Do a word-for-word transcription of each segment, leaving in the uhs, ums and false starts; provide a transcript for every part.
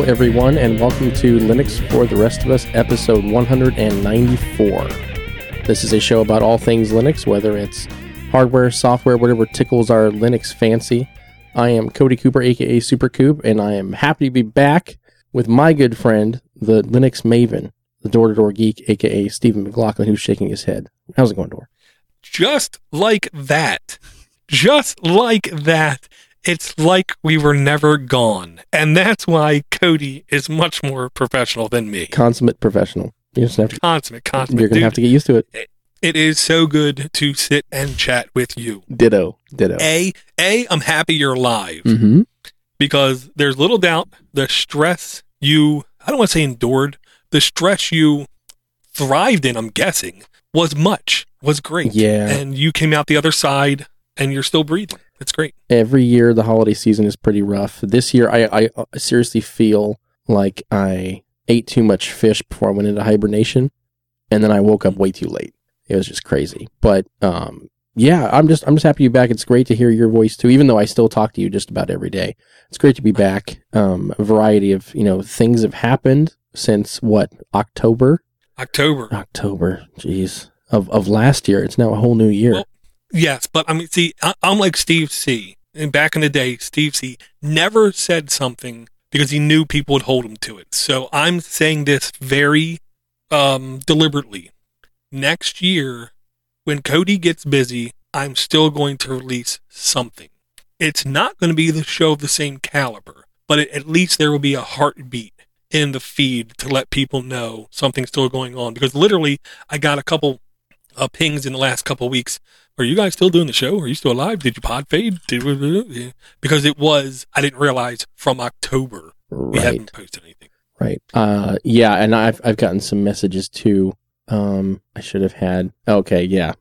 Hello, everyone, and welcome to Linux for the Rest of Us, episode one hundred ninety-four. This is a show about all things Linux, whether it's hardware, software, whatever tickles our Linux fancy. I am Cody Cooper, aka Super Coop, and I am happy to be back with my good friend, the Linux Maven, the Door-to-Door Geek, aka Stephen McLaughlin, who's shaking his head. How's it going, Door? Just like that. Just like that. It's like we were never gone. And that's why Cody is much more professional than me. Consummate professional. You just have to, consummate, consummate. You're going to have to get used to it. it. It is so good to sit and chat with you. Ditto. Ditto. A, A, I'm happy you're alive. Mm-hmm. Because there's little doubt the stress you, I don't want to say endured, the stress you thrived in, I'm guessing, was much, was great. Yeah. And you came out the other side and you're still breathing. It's great. Every year, the holiday season is pretty rough. This year, I, I seriously feel like I ate too much fish before I went into hibernation, and then I woke up way too late. It was just crazy. But um, yeah, I'm just I'm just happy you're back. It's great to hear your voice too, even though I still talk to you just about every day. It's great to be back. Um, a variety of you know things have happened since what October. October. October. Jeez. Of of last year. It's now a whole new year. Well, yes, but I mean, see, I, I'm like Steve C. And back in the day, Steve C. never said something because he knew people would hold him to it. So I'm saying this very um, deliberately. Next year, when Cody gets busy, I'm still going to release something. It's not going to be the show of the same caliber, but it, at least there will be a heartbeat in the feed to let people know something's still going on. Because literally, I got a couple uh, pings in the last couple of weeks. Are you guys still doing the show? Are you still alive? Did you pod fade? Did we, because it was, I didn't realize from October we Right. haven't posted anything. Right. Uh, yeah, and I've I've gotten some messages too. Um, I should have had. Okay, yeah.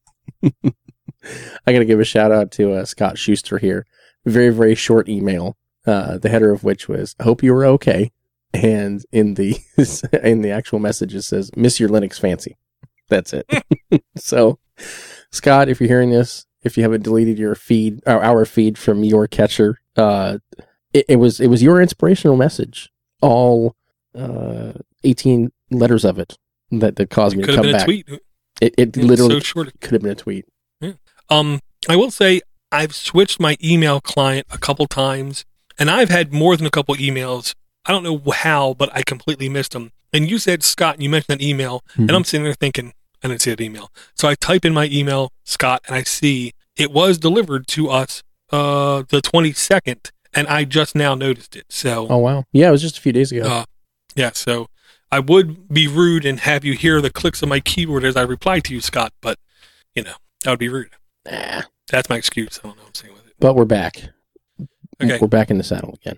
I got to give a shout out to uh, Scott Schuster here. Very very short email. Uh, the header of which was, "I hope you were okay," and in the in the actual message it says, "Miss your Linux fancy." That's it. So. Scott, if you're hearing this, if you haven't deleted your feed, or our feed from your catcher, uh, it, it was it was your inspirational message, all uh, eighteen letters of it that, that caused me It to could come have been back. a tweet. It, it It's literally so short. could have been a tweet. Yeah. Um, I will say I've switched my email client a couple times, and I've had more than a couple emails. I don't know how, but I completely missed them. And you said, Scott, you mentioned that email, Mm-hmm. and I'm sitting there thinking, I didn't see that email. So I type in my email, Scott, and I see it was delivered to us uh, the twenty-second, and I just now noticed it. So, Oh wow, yeah, it was just a few days ago. uh, yeah, so I would be rude and have you hear the clicks of my keyboard as I reply to you, Scott, but, you know, that would be rude. Nah, That's my excuse. I don't know what I'm saying with it. but we're back. Okay. We're back in the saddle again.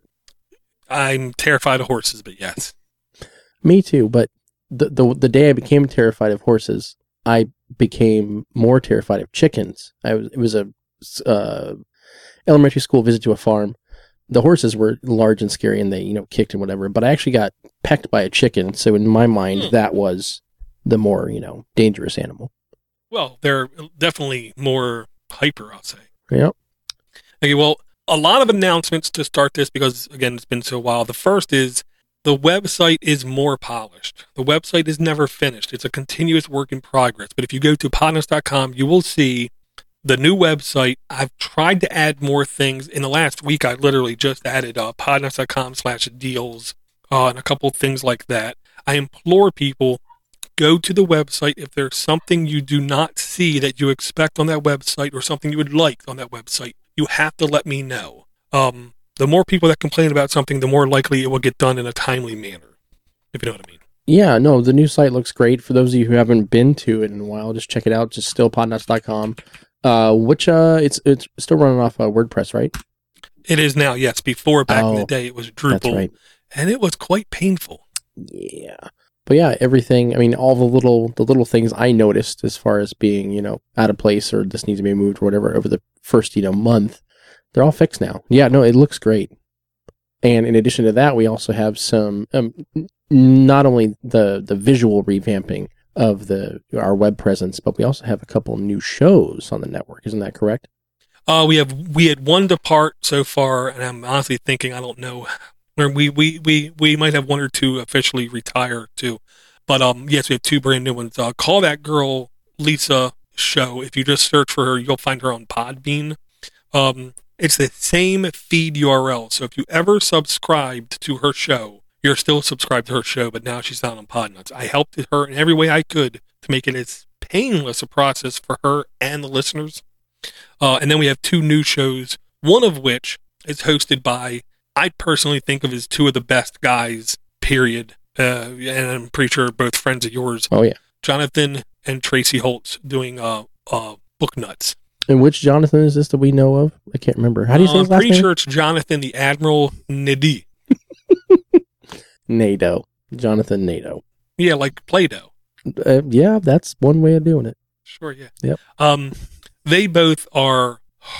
I'm terrified of horses, but yes. Me too, but the, the the day I became terrified of horses, I became more terrified of chickens. I was it was a uh, elementary school visit to a farm. The horses were large and scary, and they you know kicked and whatever. But I actually got pecked by a chicken, so in my mind, Hmm. that was the more you know dangerous animal. Well, they're definitely more hyper, I'll say. Yep. Okay, well, a lot of announcements to start this because, again, it's been so while. The first is the website is more polished. The website is never finished. It's a continuous work in progress. But if you go to podnutz dot com, you will see the new website. I've tried to add more things. In the last week, I literally just added uh, podnutz dot com slash deals uh, and a couple things like that. I implore people, go to the website. If there's something you do not see that you expect on that website or something you would like on that website, you have to let me know. Um, the more people that complain about something, the more likely it will get done in a timely manner, if you know what I mean. Yeah, no, the new site looks great. For those of you who haven't been to it in a while, just check it out. Just still podnutz dot com. Uh, which uh, it's it's still running off uh, WordPress, right? It is now, yes. Before, back in Oh, the day, it was That's Drupal, right. and it was quite painful. Yeah. But yeah, everything, I mean, all the little the little things I noticed as far as being, you know, out of place or this needs to be moved or whatever over the first, you know, month, they're all fixed now. Yeah, no, it looks great. And in addition to that, we also have some, um, not only the, the visual revamping of the our web presence, but we also have a couple new shows on the network. Isn't that correct? Uh, we have we had one depart so far, and I'm honestly thinking I don't know Or we, we, we, we might have one or two officially retire too. But um, yes, we have two brand new ones. Uh, Call That Girl Lisa Show. If you just search for her, you'll find her on Podbean. Um, it's the same feed U R L. So if you ever subscribed to her show, you're still subscribed to her show, but now she's not on Podnuts. I helped her in every way I could to make it as painless a process for her and the listeners. Uh, and then we have two new shows, one of which is hosted by, I personally think of as two of the best guys, period. Uh, and I'm pretty sure both friends of yours. Oh, yeah. Jonathan and Tracy Holtz doing uh, uh, Book Nuts. And which Jonathan is this that we know of? I can't remember. How do you say uh, his I'm last pretty name? sure it's Jonathan the Admiral Nadi. Nadeau. Jonathan Nadeau. Yeah, like Play-Doh. Uh, yeah, that's one way of doing it. Sure, yeah. Yep. Um, they both are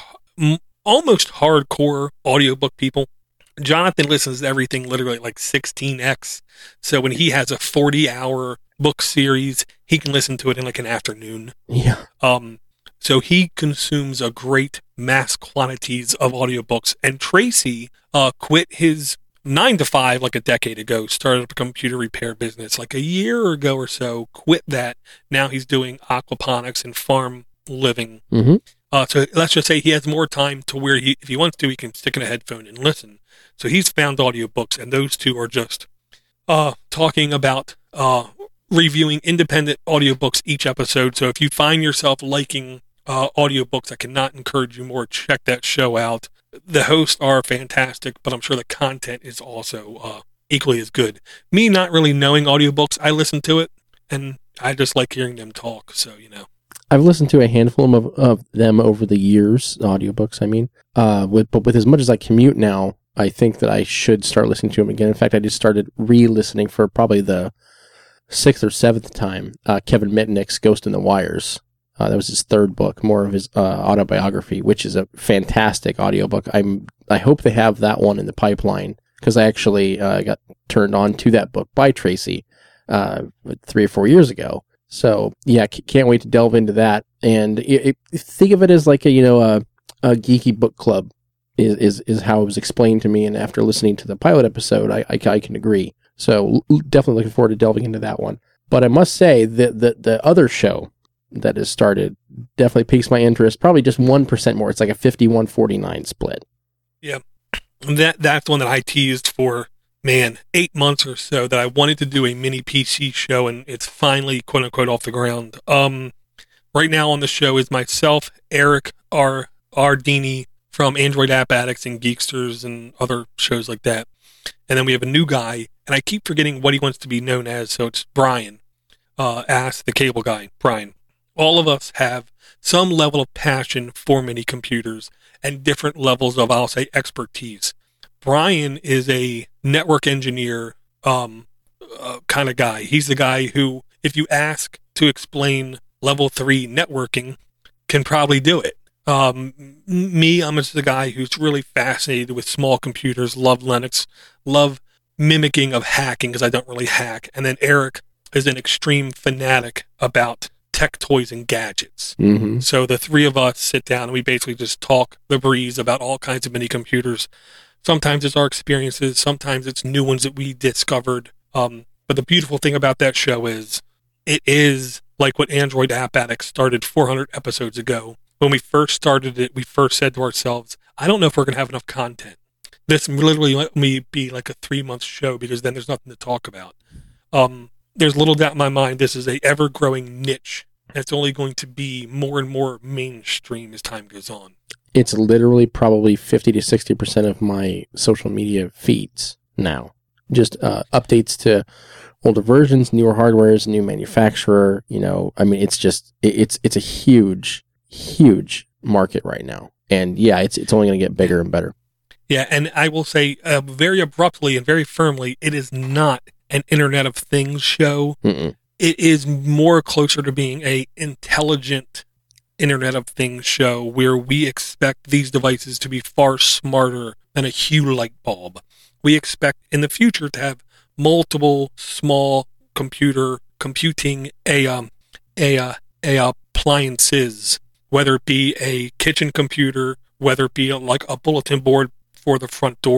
m- almost hardcore audiobook people. Jonathan listens to everything literally like sixteen x. So when he has a forty-hour book series, he can listen to it in like an afternoon. Yeah. Um, so he consumes a great mass quantities of audiobooks. And Tracy uh, quit his nine to five like a decade ago, started up a computer repair business like a year ago or so, quit that. Now he's doing aquaponics and farm living. Mm-hmm. Uh, so let's just say he has more time to where he, if he wants to, he can stick in a headphone and listen. So he's found audiobooks, and those two are just uh, talking about uh, reviewing independent audiobooks each episode. So if you find yourself liking uh, audiobooks, I cannot encourage you more. Check that show out. The hosts are fantastic, but I'm sure the content is also uh, equally as good. Me not really knowing audiobooks, I listen to it, and I just like hearing them talk. So, you know. I've listened to a handful of, of them over the years, audiobooks, I mean. Uh, with, but with as much as I commute now, I think that I should start listening to them again. In fact, I just started re-listening for probably the sixth or seventh time, uh, Kevin Mitnick's Ghost in the Wires. Uh, that was his third book, more of his uh, autobiography, which is a fantastic audiobook. I'm, I hope they have that one in the pipeline, because I actually uh, got turned on to that book by Tracy uh, three or four years ago. So, yeah, c- can't wait to delve into that. And it, it, think of it as like a, you know, a, a geeky book club is, is, is how it was explained to me. And after listening to the pilot episode, I, I, I can agree. So l- definitely looking forward to delving into that one. But I must say that the, the other show that has started definitely piques my interest. Probably just one percent more. It's like a fifty-one forty-nine split. Yeah. That That's one that I teased for, man, eight months or so, that I wanted to do a mini P C show, and it's finally, quote unquote, off the ground. Um, right now on the show is myself, Eric R. Ardini from Android App Addicts and Geeksters and other shows like that. And then we have a new guy, and I keep forgetting what he wants to be known as, so it's Brian. Uh, Ask the Cable Guy, Brian. All of us have some level of passion for mini computers and different levels of, I'll say, expertise. Brian is a network engineer um, uh, kind of guy. He's the guy who, if you ask to explain level three networking, can probably do it. Um, me, I'm just the guy who's really fascinated with small computers, love Linux, love mimicking of hacking because I don't really hack. And then Eric is an extreme fanatic about tech toys and gadgets. Mm-hmm. So the three of us sit down and we basically just talk the breeze about all kinds of mini computers. Sometimes it's our experiences, sometimes it's new ones that we discovered. Um, but the beautiful thing about that show is it is like what Android App Addicts started four hundred episodes ago. When we first started it, we first said to ourselves, I don't know if we're going to have enough content. This literally let me be like a three-month show because then there's nothing to talk about. Um, there's little doubt in my mind this is a ever-growing niche. And it's only going to be more and more mainstream as time goes on. It's literally probably fifty to sixty percent of my social media feeds now. Just uh, updates to older versions, newer hardwares, new manufacturer. You know, I mean, it's just, it, it's it's a huge, huge market right now. And yeah, it's it's only going to get bigger and better. Yeah, and I will say uh, very abruptly and very firmly, it is not an Internet of Things show. Mm-mm. It is more closer to being a intelligent Internet of Things show where we expect these devices to be far smarter than a Hue light bulb. We expect in the future to have multiple small computer computing a um a uh, a appliances, whether it be a kitchen computer, whether it be like a bulletin board for the front door,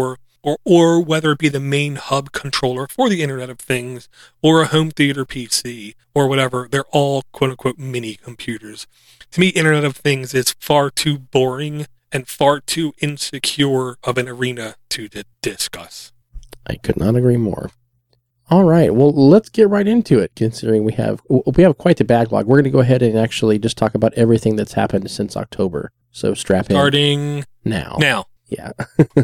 or, or whether it be the main hub controller for the Internet of Things, or a home theater P C, or whatever, they're all quote-unquote mini computers. To me, Internet of Things is far too boring and far too insecure of an arena to d- discuss. I could not agree more. All right, well, let's get right into it, considering we have we have quite the backlog. We're going to go ahead and actually just talk about everything that's happened since October. So strap in. Starting now. Now. Yeah.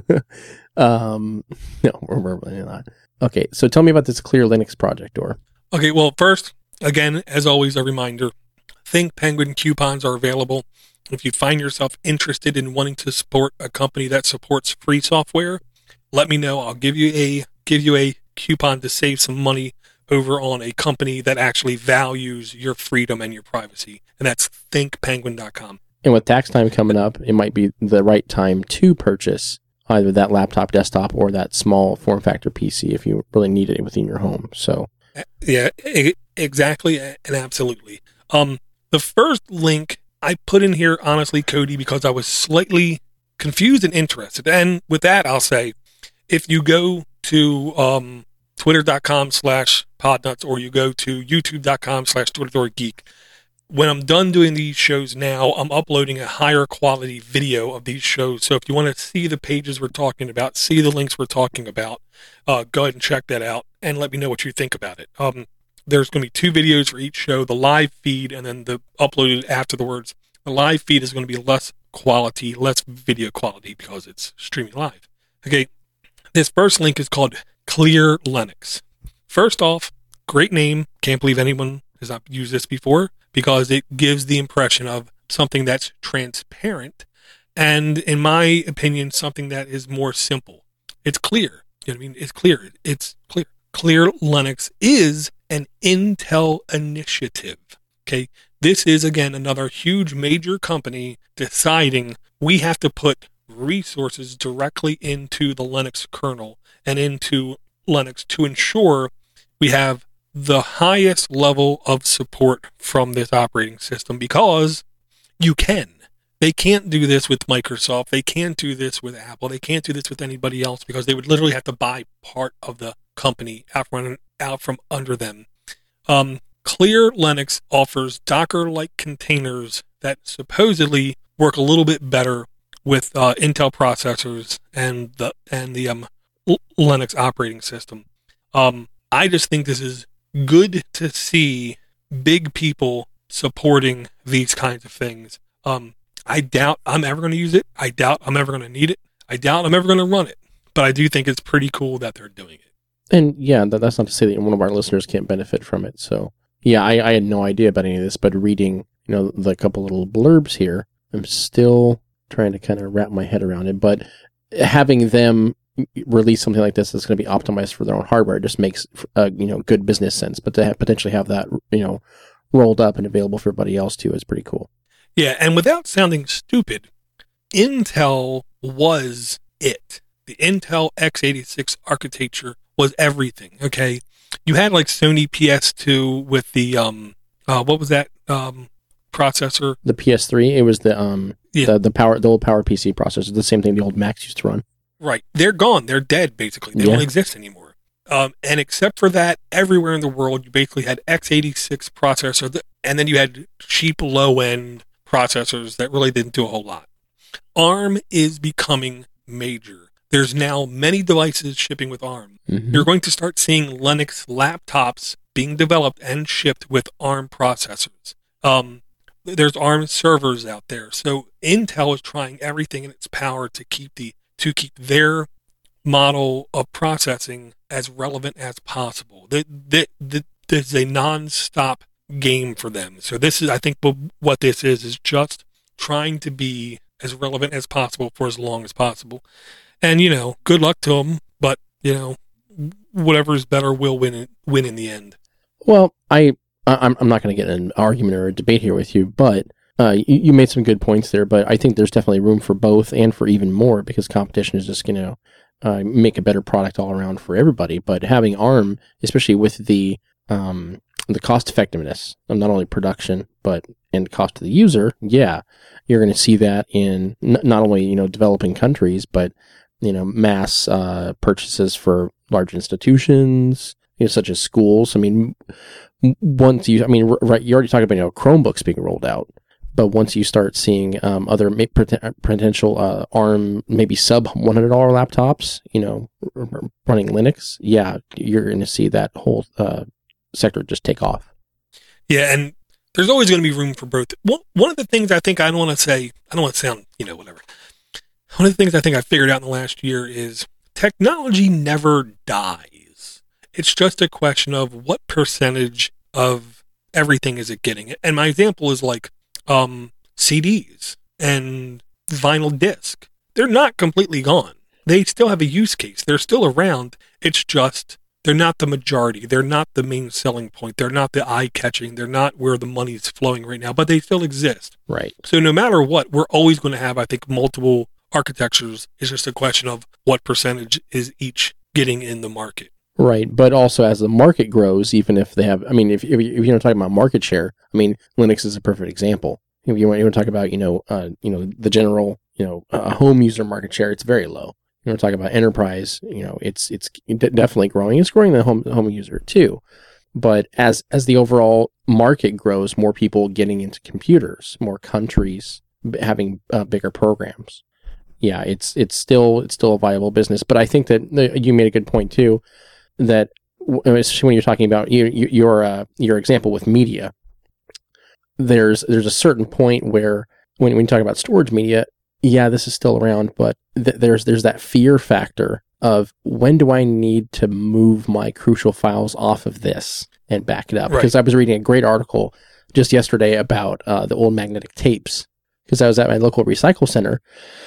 um, no, we're, we're really not. Okay, so tell me about this Clear Linux project, Dor. Okay, well, first, again, as always, a reminder, Think Penguin coupons are available. If you find yourself interested in wanting to support a company that supports free software, let me know. I'll give you a give you a coupon to save some money over on a company that actually values your freedom and your privacy, and that's think penguin dot com. And with tax time coming up, it might be the right time to purchase either that laptop, desktop, or that small form factor P C if you really need it within your home. So, yeah, exactly, and absolutely. Um, the first link I put in here, honestly, Cody, because I was slightly confused and interested. And with that, I'll say, if you go to um, twitter.com slash podnuts or you go to youtube.com slash geek, when I'm done doing these shows now, I'm uploading a higher quality video of these shows. So if you want to see the pages we're talking about, see the links we're talking about, uh, go ahead and check that out and let me know what you think about it. Um, there's going to be two videos for each show, the live feed and then the uploaded afterwards. The live feed is going to be less quality, less video quality because it's streaming live. Okay, this first link is called Clear Linux. First off, great name. Can't believe anyone has not used this before because it gives the impression of something that's transparent and, in my opinion, something that is more simple. It's clear. You know what I mean? It's clear. It's clear. Clear Linux is an Intel initiative. Okay, this is, again, another huge major company deciding we have to put resources directly into the Linux kernel and into Linux to ensure we have the highest level of support from this operating system because you can. They can't do this with Microsoft. They can't do this with Apple. They can't do this with anybody else because they would literally have to buy part of the company out from, out from under them. Um, Clear Linux offers Docker-like containers that supposedly work a little bit better with uh, Intel processors and the and the um, L- Linux operating system. Um, I just think this is good to see big people supporting these kinds of things. Um, I doubt I'm ever going to use it. I doubt I'm ever going to need it. I doubt I'm ever going to run it. But I do think it's pretty cool that they're doing it. And yeah, that, that's not to say that one of our listeners can't benefit from it. So yeah, I, I had no idea about any of this, but reading, you know, the couple little blurbs here, I'm still trying to kind of wrap my head around it. But having them release something like this that's going to be optimized for their own hardware just makes, uh, you know, good business sense. But to have, potentially have that, you know, rolled up and available for everybody else too is pretty cool. Yeah, and without sounding stupid, Intel was it. The Intel x eighty-six architecture was everything, okay? You had like Sony P S two with the, um, uh, what was that um, processor? The P S three, it was the um, yeah. the, the power, the old Power P C processor, the same thing the old Macs used to run. Right. They're gone. They're dead, basically. They yeah. don't exist anymore. Um, and except for that, everywhere in the world, you basically had x eighty-six processor, that, and then you had cheap, low-end processors that really didn't do a whole lot. ARM is becoming major. There's now many devices shipping with ARM. Mm-hmm. You're going to start seeing Linux laptops being developed and shipped with ARM processors. Um, there's ARM servers out there. So Intel is trying everything in its power to keep the to keep their model of processing as relevant as possible. The, the, the, there's a non-stop game for them. So this is, I think, what this is, is just trying to be as relevant as possible for as long as possible. And, you know, good luck to them, but, you know, whatever is better will win it, win in the end. Well, I, I'm, I'm not going to get in an argument or a debate here with you, but uh, you, you made some good points there, but I think there's definitely room for both and for even more because competition is just going to uh, make a better product all around for everybody. But having ARM, especially with the um, the cost effectiveness of not only production, but and cost to the user, yeah, you're going to see that in n- not only, you know, developing countries, but you know, mass uh, purchases for large institutions, you know, such as schools. I mean, once you, I mean, right, you already talked about, you know, Chromebooks being rolled out, but once you start seeing um, other may, potential uh, ARM, maybe sub one hundred dollars laptops, you know, running Linux, yeah, you're going to see that whole uh, sector just take off. Yeah, and there's always going to be room for both. One, one of the things I think I don't want to say, I don't want to sound, you know, whatever. One of the things I think I figured out in the last year is technology never dies. It's just a question of what percentage of everything is it getting. And my example is like um, C Ds and vinyl disc. They're not completely gone. They still have a use case. They're still around. It's just they're not the majority. They're not the main selling point. They're not the eye-catching. They're not where the money's flowing right now, but they still exist. Right. So no matter what, we're always going to have, I think, multiple architectures. It's just a question of what percentage is each getting in the market. Right, but also as the market grows, even if they have, I mean, if, if you're talking about market share, I mean, Linux is a perfect example. If you want, you want to talk about, you know, uh, you know, the general, you know, uh, home user market share, it's very low. You want to talk about enterprise, you know, it's it's definitely growing. It's growing the home home user too, but as as the overall market grows, more people getting into computers, more countries having uh, bigger programs. Yeah, it's it's still it's still a viable business. But I think that the, you made a good point too. That especially when you're talking about your your uh, your example with media, there's there's a certain point where when when you talk about storage media, yeah, this is still around, but th- there's there's that fear factor of when do I need to move my crucial files off of this and back it up? Right. Because I was reading a great article just yesterday about uh, the old magnetic tapes, because I was at my local recycle center,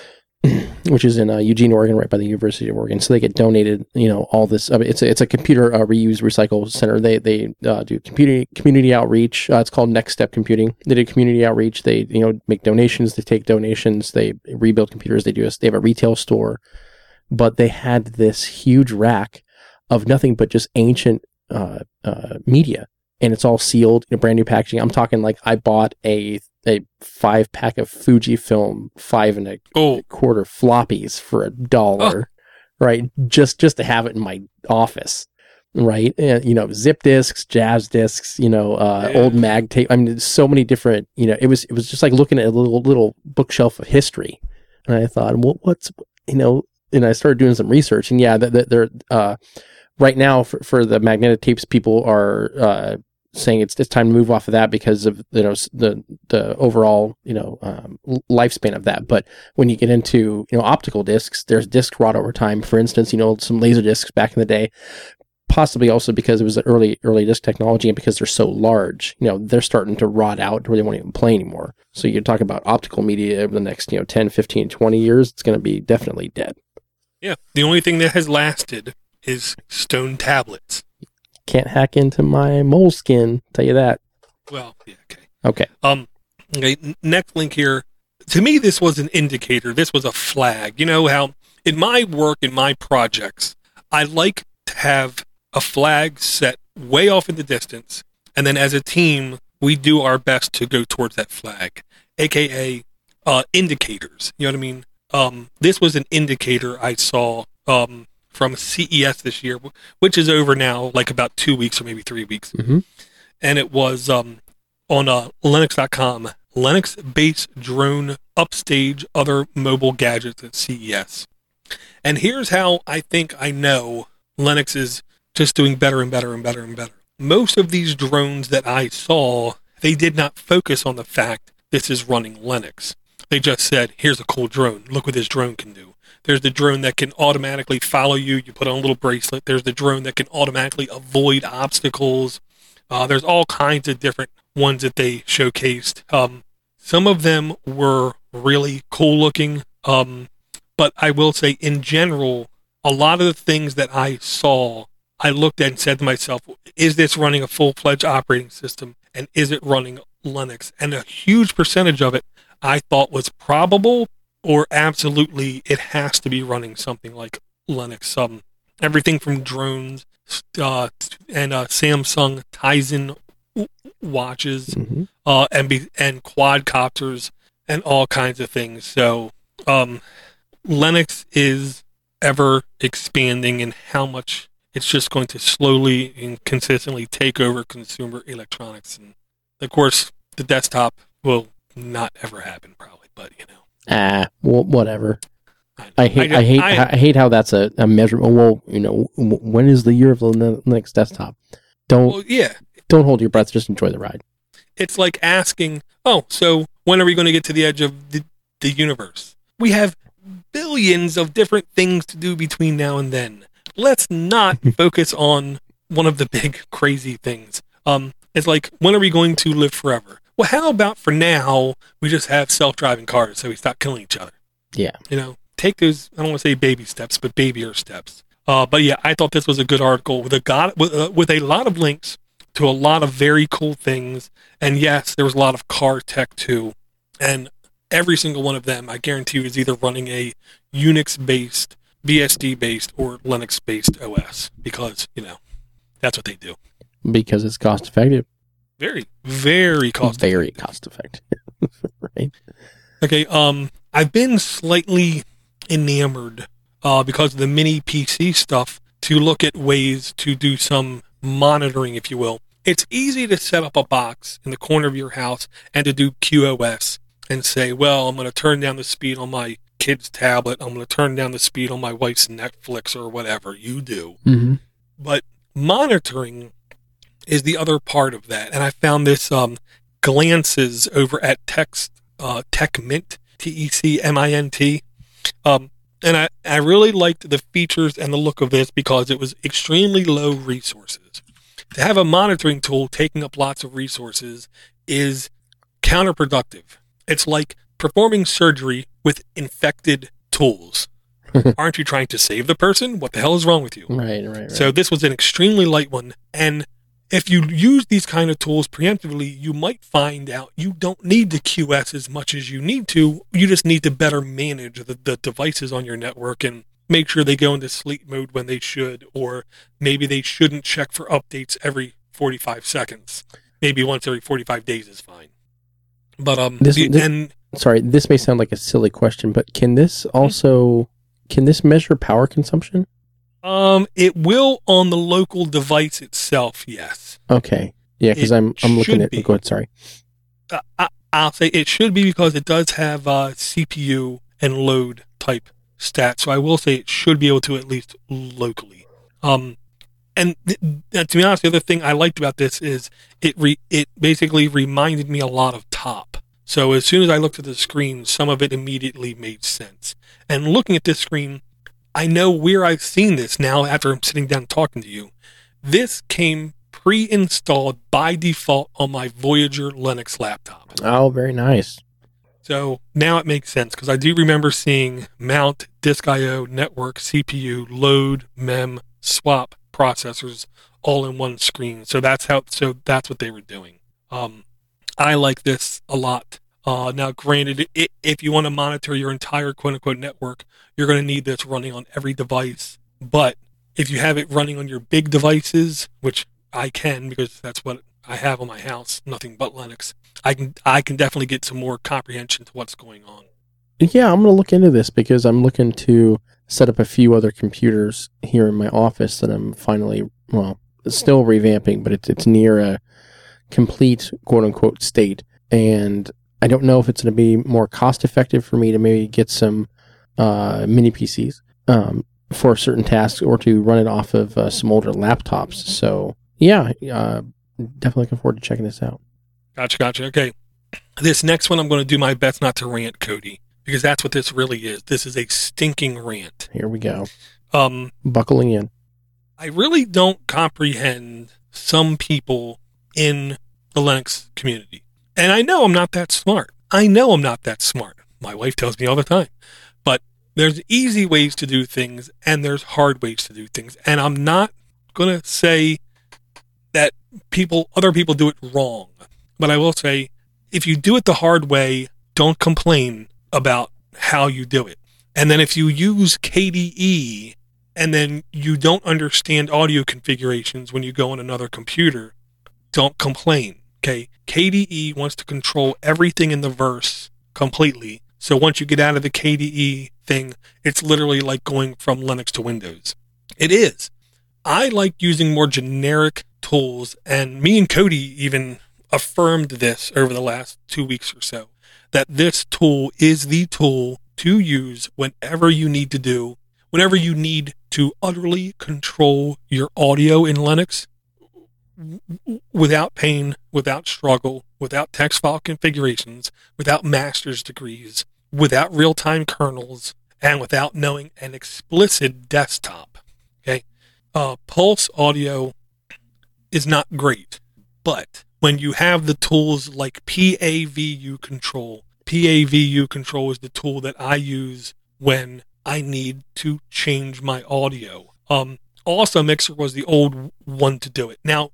which is in uh, Eugene, Oregon, right by the University of Oregon. So they get donated, you know, all this. I mean, it's a, it's a computer uh, reuse recycle center. They they uh, do community community outreach. Uh, it's called Next Step Computing. They do community outreach. They you know make donations. They take donations. They rebuild computers. They do. A, they have a retail store, but they had this huge rack of nothing but just ancient uh, uh, media, and it's all sealed, you know, brand new packaging. I'm talking like I bought a. a five pack of Fujifilm five and a oh. quarter floppies for a dollar, oh. right? Just, just to have it in my office, right? And, you know, zip discs, jazz discs, you know, uh, yeah. old mag tape. I mean, there's so many different, you know, it was, it was just like looking at a little, little bookshelf of history. And I thought, well, what's, you know, and I started doing some research, and yeah, that they're, uh, right now for, for the magnetic tapes, people are, uh, saying it's it's time to move off of that because of you know the the overall you know um, lifespan of that. But when you get into you know optical discs, there's disc rot over time. For instance, you know some laser discs back in the day, possibly also because it was the early early disc technology and because they're so large, you know they're starting to rot out where they won't even play anymore. So you're talking about optical media over the next you know ten, fifteen, twenty years, it's going to be definitely dead. Yeah, the only thing that has lasted is stone tablets. Can't hack into my moleskin, tell you that. Well, yeah, okay. Okay. Um, okay, next link here. To me, this was an indicator. This was a flag. You know how in my work, in my projects, I like to have a flag set way off in the distance, and then as a team, we do our best to go towards that flag, aka uh, indicators. You know what I mean? Um, this was an indicator I saw um, from C E S this year, which is over now, like about two weeks or maybe three weeks. Mm-hmm. And it was um, on uh, Linux dot com, Linux-based drone upstage other mobile gadgets at C E S. And here's how I think I know Linux is just doing better and better and better and better. Most of these drones that I saw, they did not focus on the fact this is running Linux. They just said, here's a cool drone. Look what this drone can do. There's the drone that can automatically follow you. You put on a little bracelet. There's the drone that can automatically avoid obstacles. Uh, there's all kinds of different ones that they showcased. Um, some of them were really cool looking. Um, but I will say, in general, a lot of the things that I saw, I looked at and said to myself, is this running a full-fledged operating system? And is it running Linux? And a huge percentage of it I thought was probable, or absolutely it has to be running something like Linux. Um, everything from drones uh, and uh, Samsung Tizen watches mm-hmm. uh, and, be, and quadcopters and all kinds of things. So um, Linux is ever expanding and how much it's just going to slowly and consistently take over consumer electronics. And of course, the desktop will not ever happen, probably. But you know, ah, well, whatever. I, I hate, I, I, hate, I, I hate how that's a, a measurement. Well, you know, when is the year of the Linux desktop? Don't, well, yeah, don't hold your breath. Just enjoy the ride. it's like asking, oh, so when are we going to get to the edge of the, the universe? We have billions of different things to do between now and then. Let's not focus on one of the big crazy things. Um, it's like, when are we going to live forever? Well, how about for now, we just have self-driving cars so we stop killing each other? Yeah. You know, take those, I don't want to say baby steps, but babyier steps. Uh, but yeah, I thought this was a good article with a, got, with, uh, with a lot of links to a lot of very cool things. And yes, there was a lot of car tech too. And every single one of them, I guarantee you, is either running a Unix-based, B S D-based, or Linux-based O S. Because, you know, that's what they do. Because it's cost effective. Very, very cost effective. Very cost effective. Right. Okay, um, I've been slightly enamored uh, because of the mini P C stuff to look at ways to do some monitoring, if you will. It's easy to set up a box in the corner of your house and to do Q O S and say, well, I'm going to turn down the speed on my kid's tablet. I'm going to turn down the speed on my wife's Netflix or whatever you do. Mm-hmm. But monitoring is the other part of that. And I found this um, glances over at Text, uh, TechMint, T E C M I N T. Um, and I, I really liked the features and the look of this because it was extremely low resources. To have a monitoring tool taking up lots of resources is counterproductive. It's like performing surgery with infected tools. Aren't you trying to save the person? What the hell is wrong with you? Right, right, right. So this was an extremely light one. And if you use these kind of tools preemptively, you might find out you don't need the Q S as much as you need to. You just need to better manage the, the devices on your network and make sure they go into sleep mode when they should, or maybe they shouldn't check for updates every forty-five seconds. Maybe once every forty-five days is fine. But um, this, the, this, and sorry, this may sound like a silly question, but can this also can this measure power consumption? Um, it will on the local device itself, yes. Okay, yeah, because I'm I'm looking at. Be. Go ahead, sorry. Uh, I, I'll say it should be because it does have uh, C P U and load type stats. So I will say it should be able to at least locally. Um, and th- th- to be honest, the other thing I liked about this is it re- it basically reminded me a lot of Top. So as soon as I looked at the screen, some of it immediately made sense. And looking at this screen, I know where I've seen this now after I'm sitting down talking to you. This came pre-installed by default on my Voyager Linux laptop. Oh, very nice. So now it makes sense because I do remember seeing mount, disk I O, network, C P U, load, mem, swap processors all in one screen. So that's how. So that's what they were doing. Um, I like this a lot. Uh, now, granted, it, if you want to monitor your entire quote-unquote network, you're going to need this running on every device. But if you have it running on your big devices, which I can because that's what I have on my house, nothing but Linux, I can I can definitely get some more comprehension to what's going on. Yeah, I'm going to look into this because I'm looking to set up a few other computers here in my office that I'm finally, well, still revamping, but it's it's near a complete quote-unquote state. And I don't know if it's going to be more cost-effective for me to maybe get some uh, mini P Cs um, for certain tasks or to run it off of uh, some older laptops. So, yeah, uh, definitely looking forward to checking this out. Gotcha, gotcha. Okay. This next one, I'm going to do my best not to rant, Cody, because that's what this really is. This is a stinking rant. Here we go. Um, Buckling in. I really don't comprehend some people in the Linux community. And I know I'm not that smart. I know I'm not that smart. My wife tells me all the time. But there's easy ways to do things, and there's hard ways to do things. And I'm not going to say that people, other people do it wrong. But I will say, if you do it the hard way, don't complain about how you do it. And then if you use K D E and then you don't understand audio configurations when you go on another computer, don't complain. Okay, K D E wants to control everything in the verse completely. So once you get out of the K D E thing, it's literally like going from Linux to Windows. It is. I like using more generic tools, and me and Cody even affirmed this over the last two weeks or so, that this tool is the tool to use whenever you need to do, whenever you need to utterly control your audio in Linux without pain, without struggle, without text file configurations, without master's degrees, without real-time kernels, and without knowing an explicit desktop. Okay, uh, Pulse Audio is not great, but when you have the tools like P A V U Control, P A V U Control is the tool that I use when I need to change my audio. Um, Awesome Mixer was the old one to do it. Now,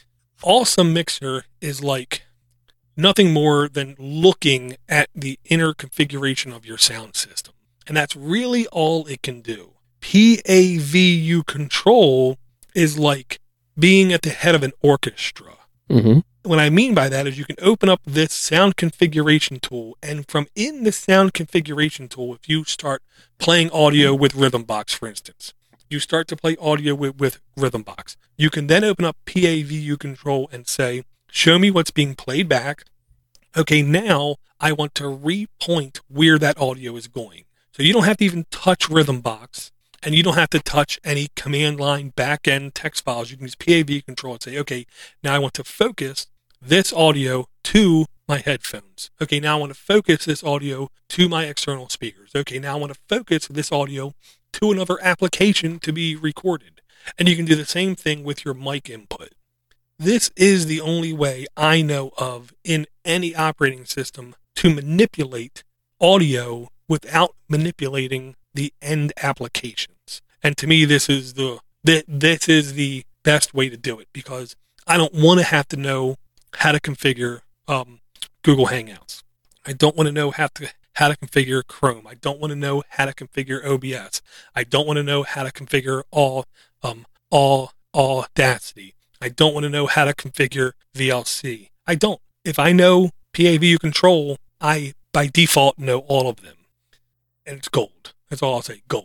Awesome Mixer is like nothing more than looking at the inner configuration of your sound system. And that's really all it can do. P A V U Control is like being at the head of an orchestra. Mm-hmm. What I mean by that is you can open up this sound configuration tool, and from in the sound configuration tool, if you start playing audio with Rhythmbox, for instance, you start to play audio with, with Rhythmbox, you can then open up P A V U Control and say, show me what's being played back. Okay, now I want to repoint where that audio is going. So you don't have to even touch Rhythmbox, and you don't have to touch any command line back-end text files. You can use P A V Control and say, okay, now I want to focus this audio to my headphones. Okay, now I want to focus this audio to my external speakers. Okay, now I want to focus this audio to another application to be recorded. And you can do the same thing with your mic input. This is the only way I know of in any operating system to manipulate audio without manipulating the end applications. And to me, this is the this is the best way to do it, because I don't want to have to know how to configure um, Google Hangouts. I don't want to know how to how to configure Chrome. I don't want to know how to configure O B S. I don't want to know how to configure all um all Audacity. I don't want to know how to configure V L C. I don't. If I know P A V U Control, I by default know all of them, and it's gold. That's all I'll say. Gold.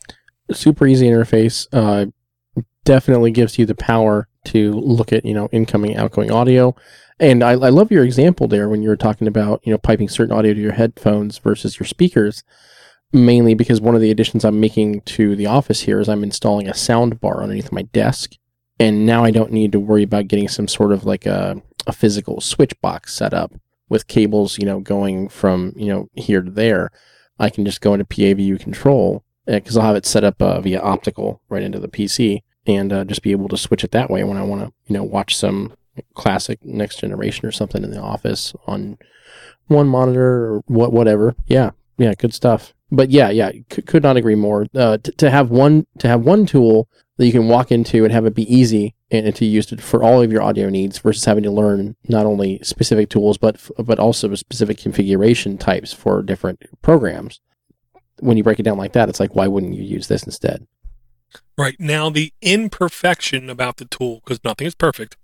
Super easy interface. Uh, definitely gives you the power to look at, you know, incoming, outgoing audio. And I, I love your example there when you were talking about, you know, piping certain audio to your headphones versus your speakers, mainly because one of the additions I'm making to the office here is I'm installing a sound bar underneath my desk. And now I don't need to worry about getting some sort of like a, a physical switch box set up with cables, you know, going from, you know, here to there. I can just go into P A V U Control, because I'll have it set up uh, via optical right into the P C, and uh, just be able to switch it that way when I want to, you know, watch some classic Next Generation or something in the office on one monitor or what, whatever. Yeah, yeah, good stuff. But yeah, yeah, c- could not agree more. Uh, t- to have one to have one tool that you can walk into and have it be easy and, and to use it for all of your audio needs, versus having to learn not only specific tools but f- but also specific configuration types for different programs. When you break it down like that, it's like, why wouldn't you use this instead? Right. Now, the imperfection about the tool, because nothing is perfect,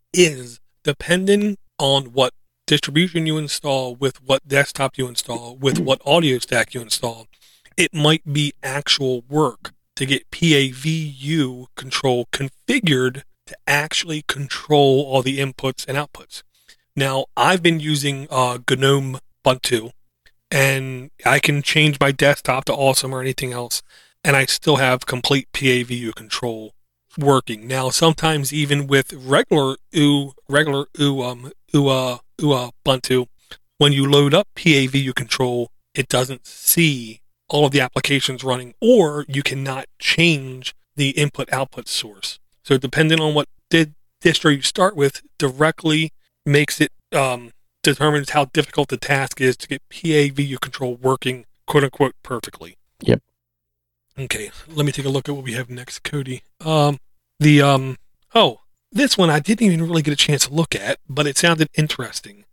is depending on what distribution you install, with what desktop you install, with what audio stack you install, it might be actual work to get P A V U Control configured to actually control all the inputs and outputs. Now, I've been using uh, GNOME Ubuntu, and I can change my desktop to Awesome or anything else, and I still have complete P A V U Control working. Now, sometimes even with regular U, regular U, um, U, uh, U, uh, Ubuntu, when you load up P A V U Control, it doesn't see all of the applications running, or you cannot change the input-output source. So depending on what di- distro you start with, directly makes it, um, determines how difficult the task is to get P A V U Control working, quote-unquote, perfectly. Yep. Okay, let me take a look at what we have next, Cody. Um, the, um, oh, this one I didn't even really get a chance to look at, but it sounded interesting.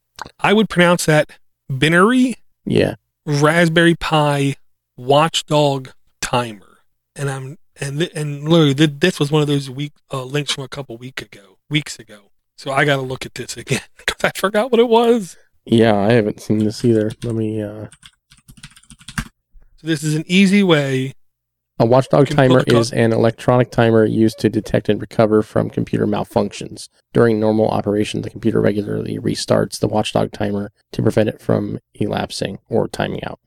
I would pronounce that binary Yeah. Raspberry Pi Watchdog Timer. And I'm, and, th- and literally, th- this was one of those week, uh, links from a couple week ago, weeks ago. So I got to look at this again, because I forgot what it was. Yeah, I haven't seen this either. Let me, uh, this is an easy way. A watchdog You can timer pull the is an electronic timer used to detect and recover from computer malfunctions. During normal operation, the computer regularly restarts the watchdog timer to prevent it from elapsing or timing out.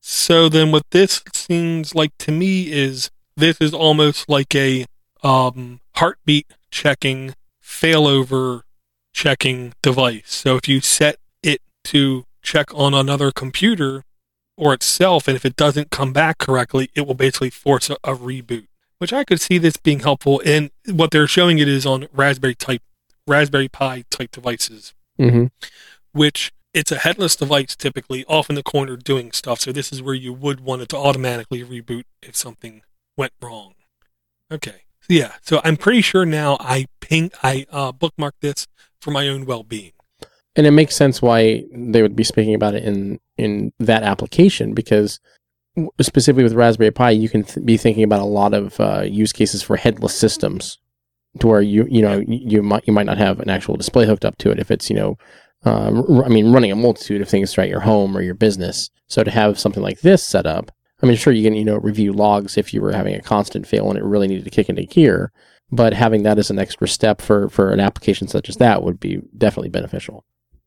So then what this seems like to me is this is almost like a um, heartbeat checking, failover checking device. So if you set it to check on another computer or itself, and if it doesn't come back correctly, it will basically force a, a reboot, which I could see this being helpful. And what they're showing it is on Raspberry type, Raspberry Pi type devices, Mm-hmm. which it's a headless device typically off in the corner doing stuff. So this is where you would want it to automatically reboot if something went wrong. Okay. So yeah. So I'm pretty sure now I ping, I uh, bookmark this for my own well-being. And it makes sense why they would be speaking about it in, in that application, because specifically with Raspberry Pi, you can th- be thinking about a lot of uh, use cases for headless systems, to where you you know you, you might you might not have an actual display hooked up to it if it's you know, uh, r- I mean running a multitude of things throughout your home or your business. So to have something like this set up, I mean sure you can you know review logs if you were having a constant fail and it really needed to kick into gear, but having that as an extra step for for an application such as that would be definitely beneficial.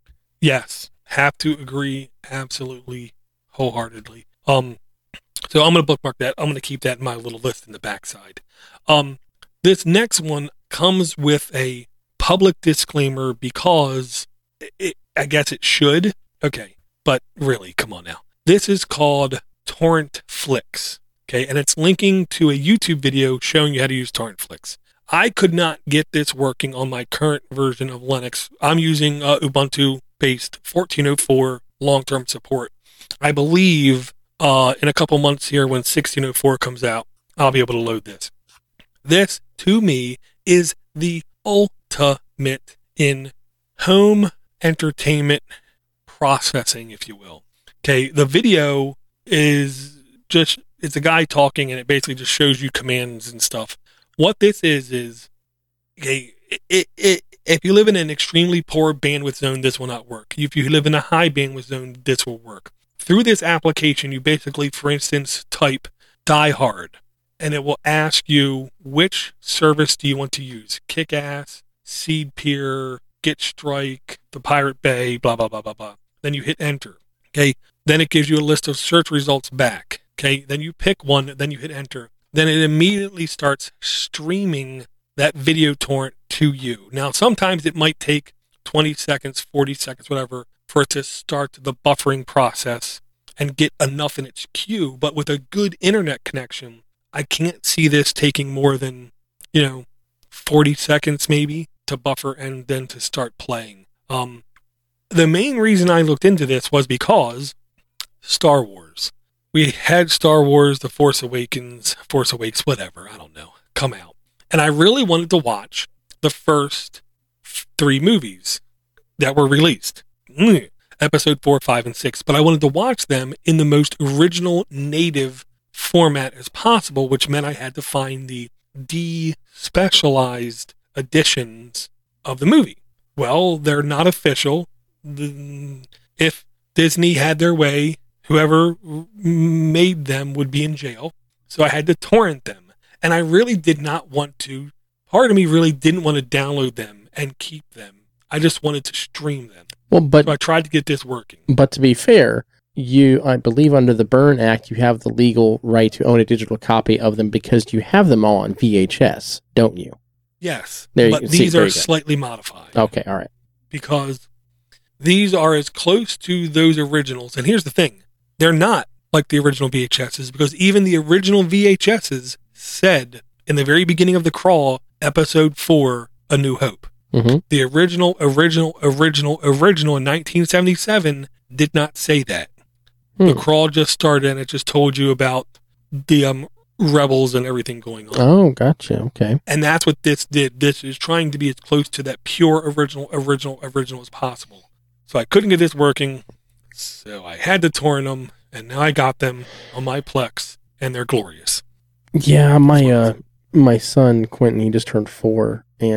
Yes, have to agree absolutely wholeheartedly. Um, so I'm going to bookmark that. I'm going to keep that in my little list in the backside. Um, this next one comes with a public disclaimer because it, it, I guess it should. Okay, but really, come on now. This is called Torrent Flicks. Okay, and it's linking to a YouTube video showing you how to use Torrent Flicks. I could not get this working on my current version of Linux. I'm using uh, Ubuntu based fourteen oh four long-term support. I believe uh, in a couple months here when sixteen oh four comes out, I'll be able to load this. This, to me, is the ultimate in home entertainment processing, if you will. Okay, the video is just, it's a guy talking and it basically just shows you commands and stuff. What this is, is, okay, it, it, it if you live in an extremely poor bandwidth zone, this will not work. If you live in a high bandwidth zone, this will work. Through this application, you basically, for instance, type Die Hard, and it will ask you which service do you want to use. Kick-Ass, SeedPeer, GitStrike, the Pirate Bay, blah, blah, blah, blah, blah. Then you hit enter. Okay. Then it gives you a list of search results back. Okay. Then you pick one, then you hit enter. Then it immediately starts streaming that video torrent to you. Now, sometimes it might take twenty seconds, forty seconds, whatever, for it to start the buffering process and get enough in its queue. But with a good internet connection, I can't see this taking more than, you know, forty seconds maybe to buffer and then to start playing. Um, the main reason I looked into this was because Star Wars. We had Star Wars, The Force Awakens, Force Awakens, whatever, I don't know, come out. And I really wanted to watch the first three movies that were released. Mm, episode four, five, and six. But I wanted to watch them in the most original native format as possible, which meant I had to find the de-specialized editions of the movie. Well, they're not official. If Disney had their way, whoever made them would be in jail. So I had to torrent them. And I really did not want to, part of me really didn't want to download them and keep them. I just wanted to stream them. Well, but so I tried to get this working. But to be fair, you, I believe under the Byrne Act, you have the legal right to own a digital copy of them because you have them all on V H S, don't you? Yes, there but you, these see, are slightly modified. Okay, all right. Because these are as close to those originals. And here's the thing. They're not like the original V H Ss because even the original V H Ss said in the very beginning of the crawl, episode four, A New Hope. Mm-hmm. The original, original, original, original in nineteen seventy-seven did not say that. Hmm. The crawl just started and it just told you about the um, rebels and everything going on. Oh, gotcha. Okay. And that's what this did. This is trying to be as close to that pure original, original, original as possible. So I couldn't get this working. So I had to torrent them and now I got them on my Plex and they're glorious. Yeah, my uh, my son Quentin, he just turned four, and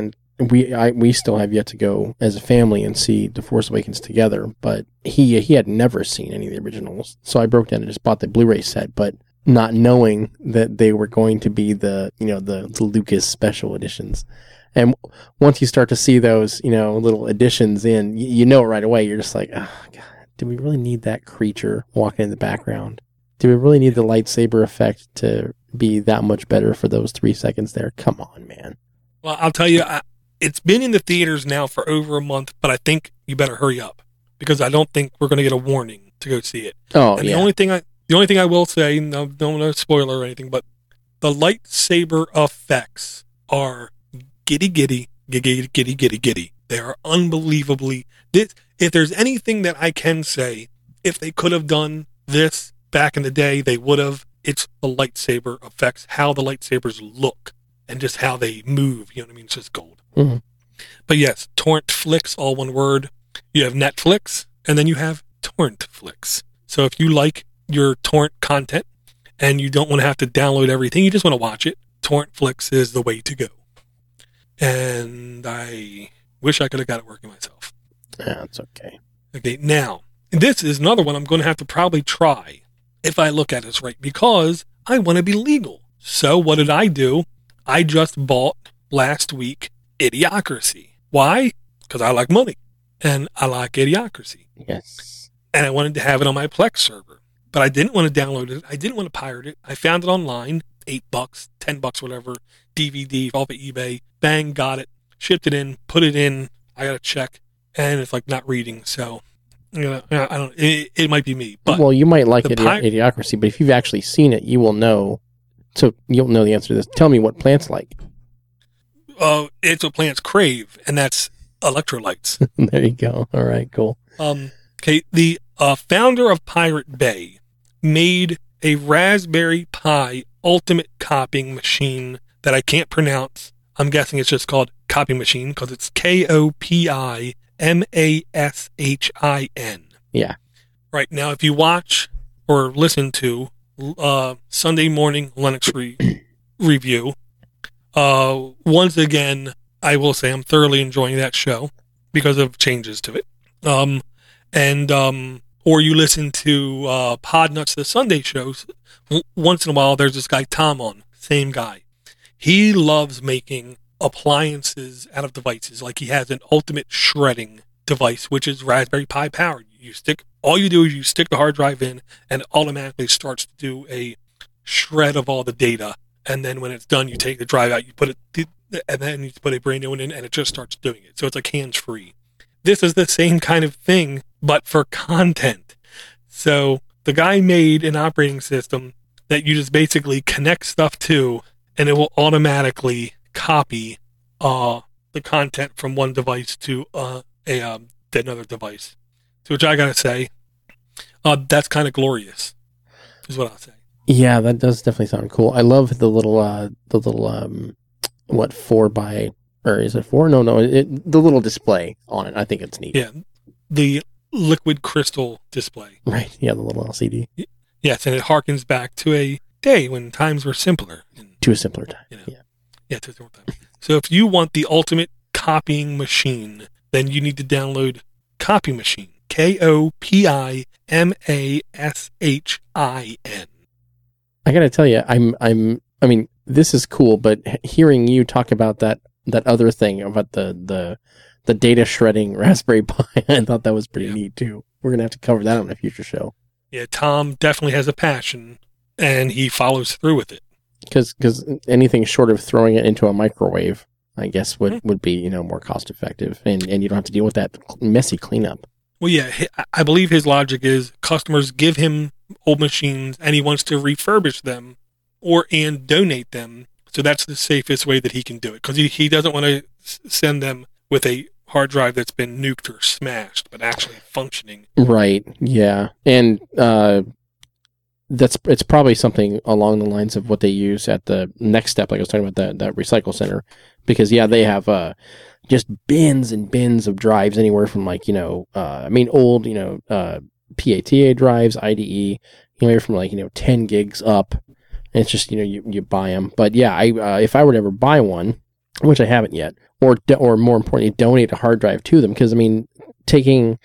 we I, we still have yet to go as a family and see The Force Awakens together, but he he had never seen any of the originals. So I broke down and just bought the Blu-ray set, but not knowing that they were going to be the, you know, the, the Lucas special editions. And once you start to see those, you know, little additions in, you, you know right away. You're just like, oh, God, do we really need that creature walking in the background? Do we really need the lightsaber effect to be that much better for those three seconds there? Come on, man. Well, I'll tell you, I, it's been in the theaters now for over a month, but I think you better hurry up because I don't think we're going to get a warning to go see it. Oh, and yeah. The only thing I, the only thing I will say, no, don't want to spoiler or anything, but the lightsaber effects are giddy, giddy, giddy, giddy, giddy, giddy. They are unbelievably. This, if there's anything that I can say, if they could have done this back in the day, they would have. It's the lightsaber effects, how the lightsabers look, and just how they move. You know what I mean? It's just gold. Mm-hmm. But yes, Torrent Flicks, all one word. You have Netflix, and then you have Torrent Flicks. So if you like your torrent content and you don't want to have to download everything, you just want to watch it, Torrent Flicks is the way to go. And I wish I could have got it working myself. Yeah, it's okay. Okay, now, this is another one I'm going to have to probably try if I look at this right, because I want to be legal. So what did I do? I just bought last week Idiocracy. Why? Because I like money and I like Idiocracy. Yes. And I wanted to have it on my Plex server, but I didn't want to download it. I didn't want to pirate it. I found it online, eight bucks, ten bucks, whatever, D V D off of eBay. Bang, got it, shipped it in, put it in. I got a check, and it's like not reading. So, you know, I don't. It, it might be me, but well, you might like Idi- pir- Idiocracy, but if you've actually seen it, you will know. So you'll know the answer to this. Tell me what plants like. uh, it's what plants crave, and that's electrolytes. There you go. All right, cool. Um, okay, the uh, founder of Pirate Bay made a Raspberry Pi ultimate copying machine that I can't pronounce. I'm guessing it's just called Copy Machine because it's K O P I M A S H I N. Yeah. Right, now if you watch or listen to uh, Sunday Morning Linux re- Review, uh, once again, I will say I'm thoroughly enjoying that show because of changes to it. Um, and um, or you listen to uh, Podnuts, the Sunday shows. Once in a while, there's this guy Tom on, same guy. He loves making appliances out of devices. Like he has an ultimate shredding device, which is Raspberry Pi powered. You stick, all you do is you stick the hard drive in, and it automatically starts to do a shred of all the data. And then when it's done, you take the drive out, you put it, and then you put a brand new one in, and it just starts doing it. So it's like hands free. This is the same kind of thing, but for content. So the guy made an operating system that you just basically connect stuff to, and it will automatically copy uh, the content from one device to uh, a um, another device. To which I gotta say, uh, that's kind of glorious, is what I'll say. Yeah, that does definitely sound cool. I love the little, uh, the little, um, what four by, or is it four? No, no, it, the little display on it. I think it's neat. Yeah, the liquid crystal display. Right. Yeah, the little L C D. Yes, and it harkens back to a day when times were simpler. And, to a simpler time. You know, yeah. Yeah, to a simpler time. So if you want the ultimate copying machine, then you need to download Copy Machine. K O P I M A S H I N. I gotta tell you, I'm, I'm, I mean, this is cool, but hearing you talk about that, that other thing about the, the, the data shredding Raspberry Pi, I thought that was pretty yeah. neat too. We're gonna have to cover that on a future show. Yeah, Tom definitely has a passion, and he follows through with it. Because, because anything short of throwing it into a microwave, I guess would, mm-hmm. would be, you know, more cost effective, and, and you don't have to deal with that messy cleanup. Well, yeah, I believe his logic is customers give him old machines and he wants to refurbish them or and donate them. So that's the safest way that he can do it because he, he doesn't want to send them with a hard drive that's been nuked or smashed, but actually functioning. Right. Yeah. And uh, that's it's probably something along the lines of what they use at the next step, like I was talking about that, that recycle center, because, yeah, they have uh, just bins and bins of drives anywhere from like, you know, uh, I mean, old, you know, uh, P A T A drives, I D E, anywhere from like, you know, ten gigs up. And it's just, you know, you, you buy them. But yeah, I uh, if I were to ever buy one, which I haven't yet, or or more importantly, donate a hard drive to them. Because I mean, taking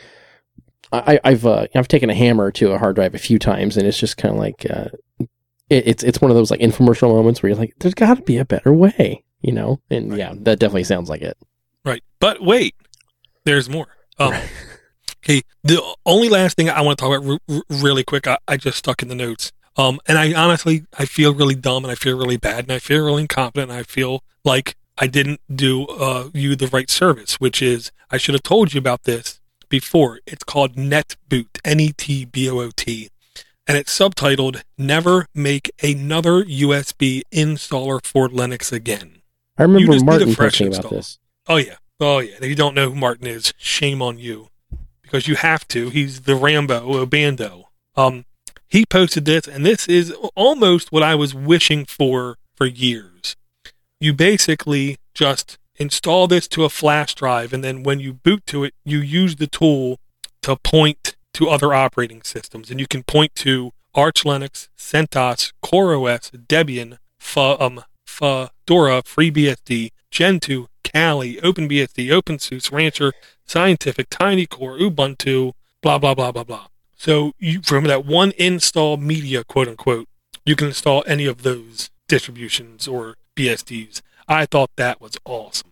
I, I've uh, I've taken a hammer to a hard drive a few times, and it's just kind of like uh, it, it's it's one of those like infomercial moments where you're like, there's got to be a better way, you know? And right. yeah, that definitely sounds like it. Right, but wait, there's more. Um, right. Okay, the only last thing I want to talk about r- r- really quick, I, I just stuck in the notes. Um, and I honestly, I feel really dumb, and I feel really bad, and I feel really incompetent, and I feel like I didn't do uh, you the right service, which is, I should have told you about this before. It's called NetBoot, N E T B O O T, and it's subtitled, Never Make Another U S B Installer for Linux Again. I remember Martin talking about this. Oh, yeah. Oh, yeah. If you don't know who Martin is, shame on you. Because you have to. He's the Rambo Bando. Um, he posted this, and this is almost what I was wishing for for years. You basically just install this to a flash drive, and then when you boot to it, you use the tool to point to other operating systems. And you can point to Arch Linux, CentOS, CoreOS, Debian, F- um, Fedora, FreeBSD, Gentoo, Kali, OpenBSD, OpenSUSE, Rancher, Scientific, TinyCore, Ubuntu, blah, blah, blah, blah, blah. So you, from that one install media, quote unquote, you can install any of those distributions or B S Ds. I thought that was awesome.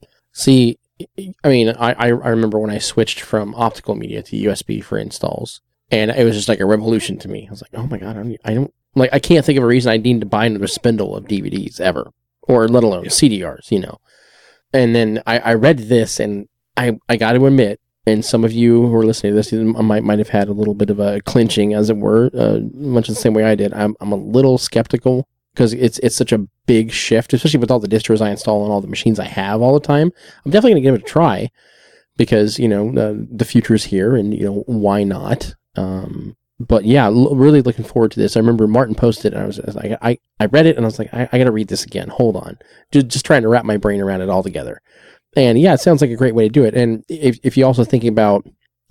See, I mean, I, I remember when I switched from optical media to U S B for installs, and it was just like a revolution to me. I was like, oh my God, I don't, I don't like, I can't think of a reason I need to buy another spindle of D V Ds ever, or let alone yeah. C D Rs, you know. And then I, I read this, and I, I got to admit, and some of you who are listening to this might might have had a little bit of a clinching, as it were, uh, much the same way I did. I'm I'm a little skeptical because it's it's such a big shift, especially with all the distros I install on all the machines I have all the time. I'm definitely going to give it a try because, you know, uh, the future is here, and, you know, why not? Um, but yeah, l- really looking forward to this. I remember Martin posted, and I was, I was like, I, I read it, and I was like, I, I got to read this again. Hold on, just just trying to wrap my brain around it all together. And yeah, it sounds like a great way to do it. And if if you're also thinking about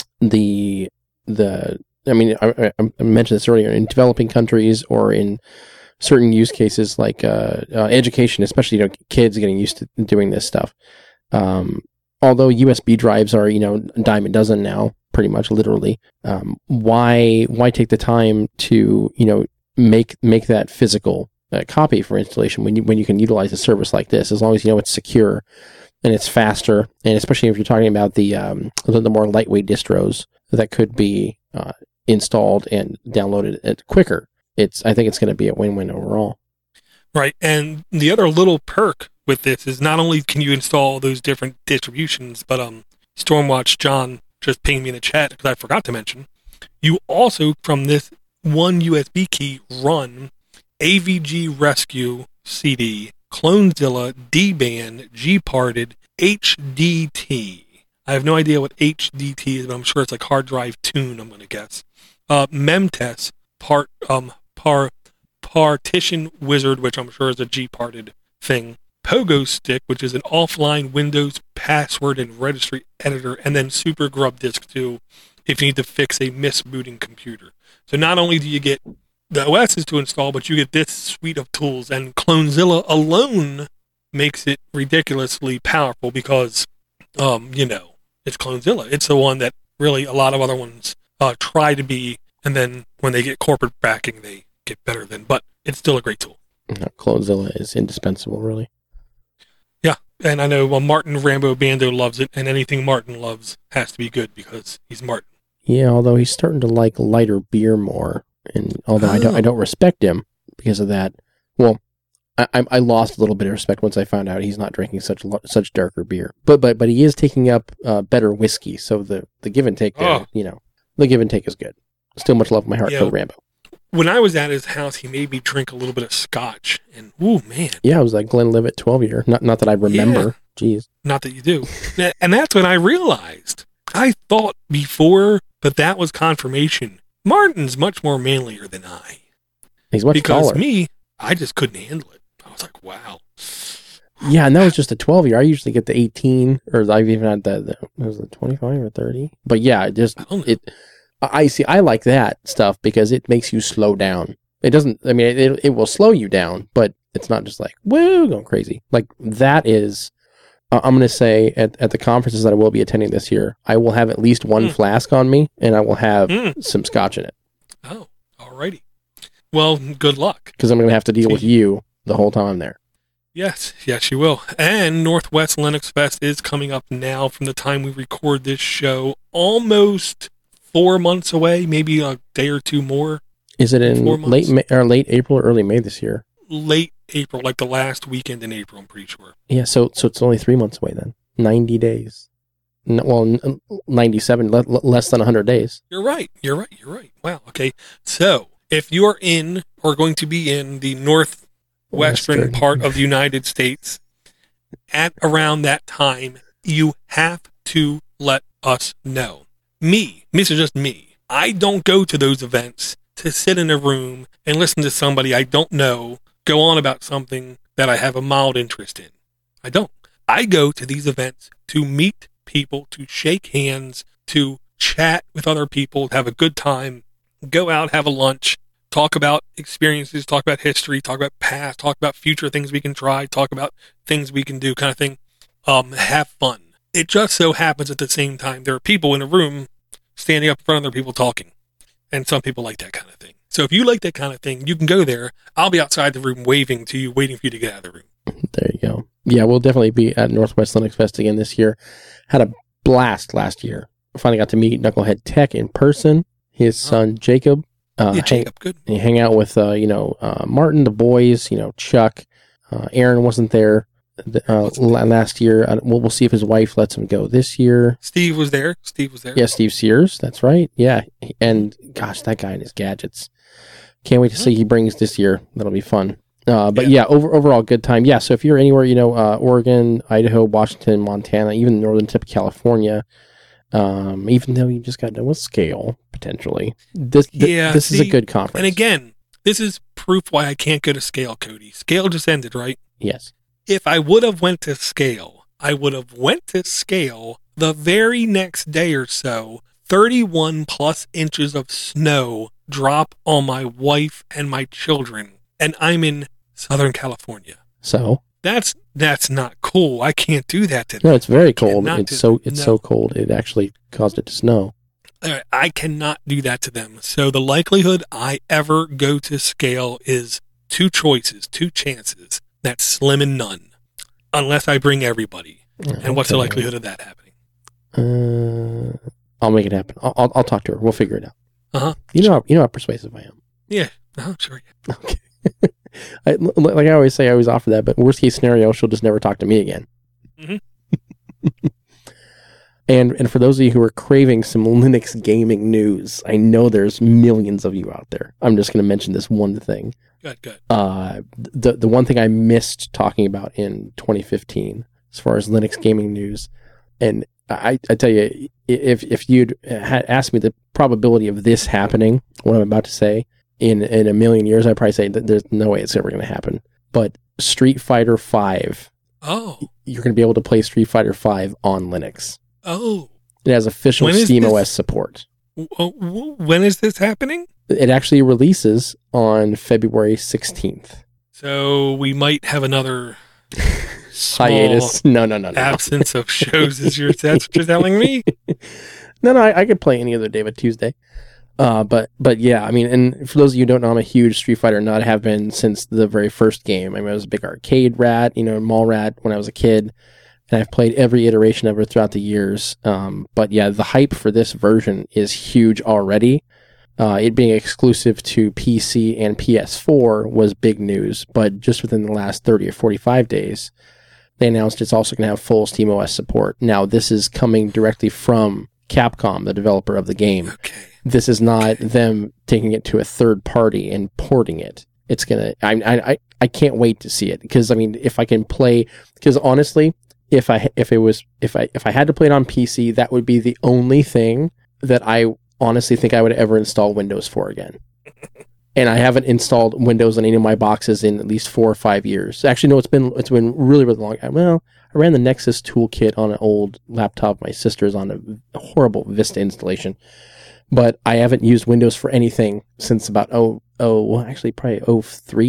the the, I mean, I, I mentioned this earlier, in developing countries or in certain use cases like uh, uh, education, especially, you know, kids getting used to doing this stuff. Um, although U S B drives are, you know, a dime a dozen now, pretty much literally. Um, why why take the time to, you know, make make that physical uh, copy for installation when you when you can utilize a service like this, as long as you know it's secure and it's faster, and especially if you're talking about the um, the more lightweight distros that could be uh, installed and downloaded quicker. It's I think it's going to be a win-win overall. Right, and the other little perk with this is not only can you install those different distributions, but um, Stormwatch John just pinged me in the chat because I forgot to mention, you also, from this one U S B key, run A V G Rescue C D, Clonezilla, D-Band, G-Parted, H D T. I have no idea what H D T is, but I'm sure it's like hard drive tune, I'm going to guess. Uh, Memtest, part, um, par, Partition Wizard, which I'm sure is a G-Parted thing. Pogo Stick, which is an offline Windows password and registry editor, and then Super Grub Disk two, if you need to fix a misbooting computer. So not only do you get the O Ss to install, but you get this suite of tools, and Clonezilla alone makes it ridiculously powerful because, um, you know, it's Clonezilla. It's the one that really a lot of other ones uh, try to be, and then when they get corporate backing, they get better than, but it's still a great tool. No, Clonezilla is indispensable, really. Yeah, and I know well, Martin Rambo Bando loves it, and anything Martin loves has to be good because he's Martin. Yeah, although he's starting to like lighter beer more. And although oh. I don't, I don't respect him because of that. Well, I, I lost a little bit of respect once I found out he's not drinking such such darker beer. But but but he is taking up uh, better whiskey. So the, the give and take, there, oh. you know, the give and take is good. Still much love in my heart yeah. for Rambo. When I was at his house, he made me drink a little bit of scotch, and ooh man, yeah, it was like Glenlivet twelve year. Not not that I remember. Yeah. Jeez, not that you do. And that's when I realized. I thought before, but that was confirmation. Martin's much more manlier than I. He's much because taller. me, I just couldn't handle it. I was like, wow. Yeah, and that was just a twelve year. I usually get the eighteen, or I've even had the, the was it twenty-five or thirty? But yeah, it just it. I see. I like that stuff because it makes you slow down. It doesn't. I mean, it it will slow you down, but It's not just like, woo, going crazy. Like that is, uh, I'm going to say at, at the conferences that I will be attending this year, I will have at least one mm. flask on me and I will have mm. some scotch in it. Oh, alrighty. Well, good luck. Because I'm going to have to deal with you the whole time I'm there. Yes, yes, you will. And Northwest Linux Fest is coming up now from the time we record this show. Almost four months away, maybe a day or two more. Is it in late May, or late April or early May this year? Late April, like the last weekend in April, I'm pretty sure. Yeah, so so it's only three months away then. ninety days. No, well, ninety-seven, le- less than one hundred days. You're right. You're right. You're right. Wow. Okay. So if you are in or going to be in the northwestern Western. part of the United States at around that time, you have to let us know. Me, this is just me. I don't go to those events to sit in a room and listen to somebody I don't know go on about something that I have a mild interest in. I don't. I go to these events to meet people, to shake hands, to chat with other people, have a good time, go out, have a lunch, talk about experiences, talk about history, talk about past, talk about future things we can try, talk about things we can do, kind of thing. Um, have fun. It just so happens at the same time there are people in a room standing up in front of other people talking. And some people like that kind of thing. So if you like that kind of thing, you can go there. I'll be outside the room waving to you, waiting for you to get out of the room. There you go. Yeah, we'll definitely be at Northwest Linux Fest again this year. Had a blast last year. Finally got to meet Knucklehead Tech in person. His son, Jacob. Uh, yeah, Jacob, good. And hang out with, uh, you know, uh, Martin, the boys, you know, Chuck. Uh, Aaron wasn't there uh, last year. Uh, we'll, we'll see if his wife lets him go this year. Steve was there. Steve was there. Yeah, Steve Sears. That's right. Yeah. And gosh, that guy and his gadgets. Can't wait to see he brings this year. That'll be fun. Uh, but yeah, yeah over, overall good time. Yeah, so if you're anywhere, you know, uh, Oregon, Idaho, Washington, Montana, even the northern tip of California, um, even though you just got done with Scale, potentially, this th- yeah, this see, is a good conference. And again, this is proof why I can't go to Scale, Cody. Scale just ended, right? Yes. If I would have went to Scale, I would have went to Scale the very next day or so, thirty-one plus inches of snow drop on my wife and my children. And I'm in Southern California. So? That's that's not cool. I can't do that to them. No, it's very cold. It's so it's no. so cold. It actually caused it to snow. I cannot do that to them. So the likelihood I ever go to Scale is two choices, two chances. That's slim and none. Unless I bring everybody. Okay. And what's the likelihood of that happening? Uh, I'll make it happen. I'll, I'll I'll talk to her. We'll figure it out. Uh-huh. You know how, you know how persuasive I am. Yeah. Uh-huh, sure. Yeah. Okay. I, like I always say, I always offer that, but worst case scenario, she'll just never talk to me again. Mm-hmm. and and for those of you who are craving some Linux gaming news, I know there's millions of you out there. I'm just going to mention this one thing. Good, good. Uh, the the one thing I missed talking about in twenty fifteen, as far as Linux gaming news, and I, I tell you, if if you'd had asked me the probability of this happening, what I'm about to say, in in a million years, I'd probably say that there's no way it's ever going to happen. But Street Fighter five, oh, you're going to be able to play Street Fighter five on Linux. Oh, it has official SteamOS support. When is this happening? It actually releases on February sixteenth. So we might have another hiatus. No, no, no, no. Absence of shows. Is your that's what you're telling me? No, no, I, I could play any other day but Tuesday. Uh, but but yeah, I mean, and for those of you who don't know, I'm a huge Street Fighter nut. Have been since the very first game. I mean, I was a big arcade rat, you know, mall rat when I was a kid, and I've played every iteration of it throughout the years. Um, but yeah, the hype for this version is huge already. Uh, it being exclusive to P C and P S four was big news, but just within the last thirty or forty-five days, they announced it's also going to have full SteamOS support. Now, this is coming directly from Capcom, the developer of the game. Okay. This is not them taking it to a third party and porting it. It's gonna. I I I can't wait to see it because I mean, if I can play, because honestly, if I if it was if I if I had to play it on P C, that would be the only thing that I honestly think I would ever install Windows for again. And I haven't installed Windows on any of my boxes in at least four or five years. Actually, no, it's been it's been really really long. Well, I ran the Nexus toolkit on an old laptop of my sister's on a horrible Vista installation. But I haven't used Windows for anything since about oh oh well, actually probably oh three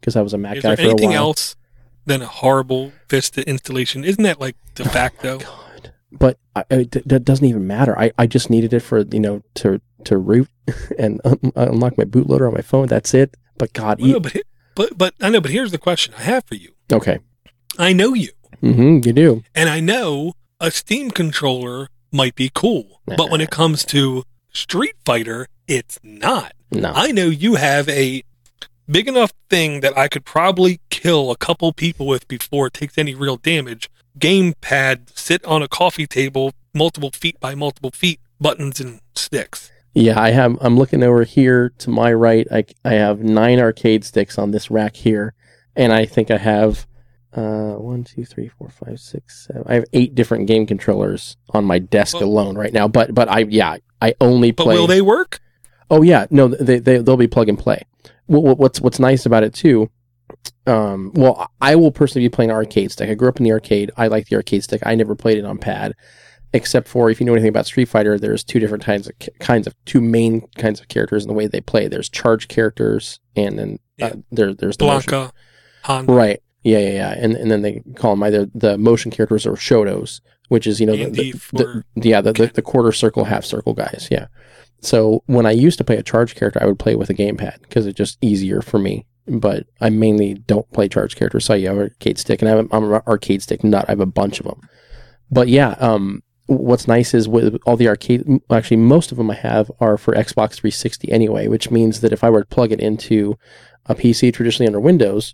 because I was a Mac Is guy there for a while. anything else than a horrible Vista installation? Isn't that like de facto? Oh, God. But I, I, that doesn't even matter. I, I just needed it for, you know, to to root and un- unlock my bootloader on my phone. That's it. But God, Well, no, but, but but I know. But here's the question I have for you. okay. I know you, Mm-hmm, you do. and I know a Steam controller might be cool, but when it comes to Street Fighter, it's not. No. I know you have a big enough thing that I could probably kill a couple people with before it takes any real damage. Gamepad, sit on a coffee table, multiple feet by multiple feet, buttons and sticks. Yeah, I have. I'm looking over here to my right. I, I have nine arcade sticks on this rack here, and I think I have uh, one, two, three, four, five, six, seven. I have eight different game controllers on my desk Well, alone right now. But but I yeah, I only But play. will they work? Oh yeah, no, they they they'll be plug and play. What, what's what's nice about it too? Um, well, I will personally be playing arcade stick. I grew up in the arcade. I like the arcade stick. I never played it on pad, except for if you know anything about Street Fighter, there's two different kinds of kinds of two main kinds of characters in the way they play. There's charge characters, and then uh, Yeah. there there's the motion. Blanca, Honda, Right. Yeah, yeah, yeah. And and then they call them either the motion characters or Shotos, which is, you know, the, Andy the, for the yeah, the, the the quarter circle, half circle guys. Yeah. So when I used to play a charge character, I would play with a gamepad because it's just easier for me. But I mainly don't play charge characters, so yeah, I have an arcade stick, and I have, I'm an arcade stick nut. I have a bunch of them. But yeah, um, what's nice is with all the arcade, actually most of them I have are for Xbox three sixty anyway, which means that if I were to plug it into a P C traditionally under Windows,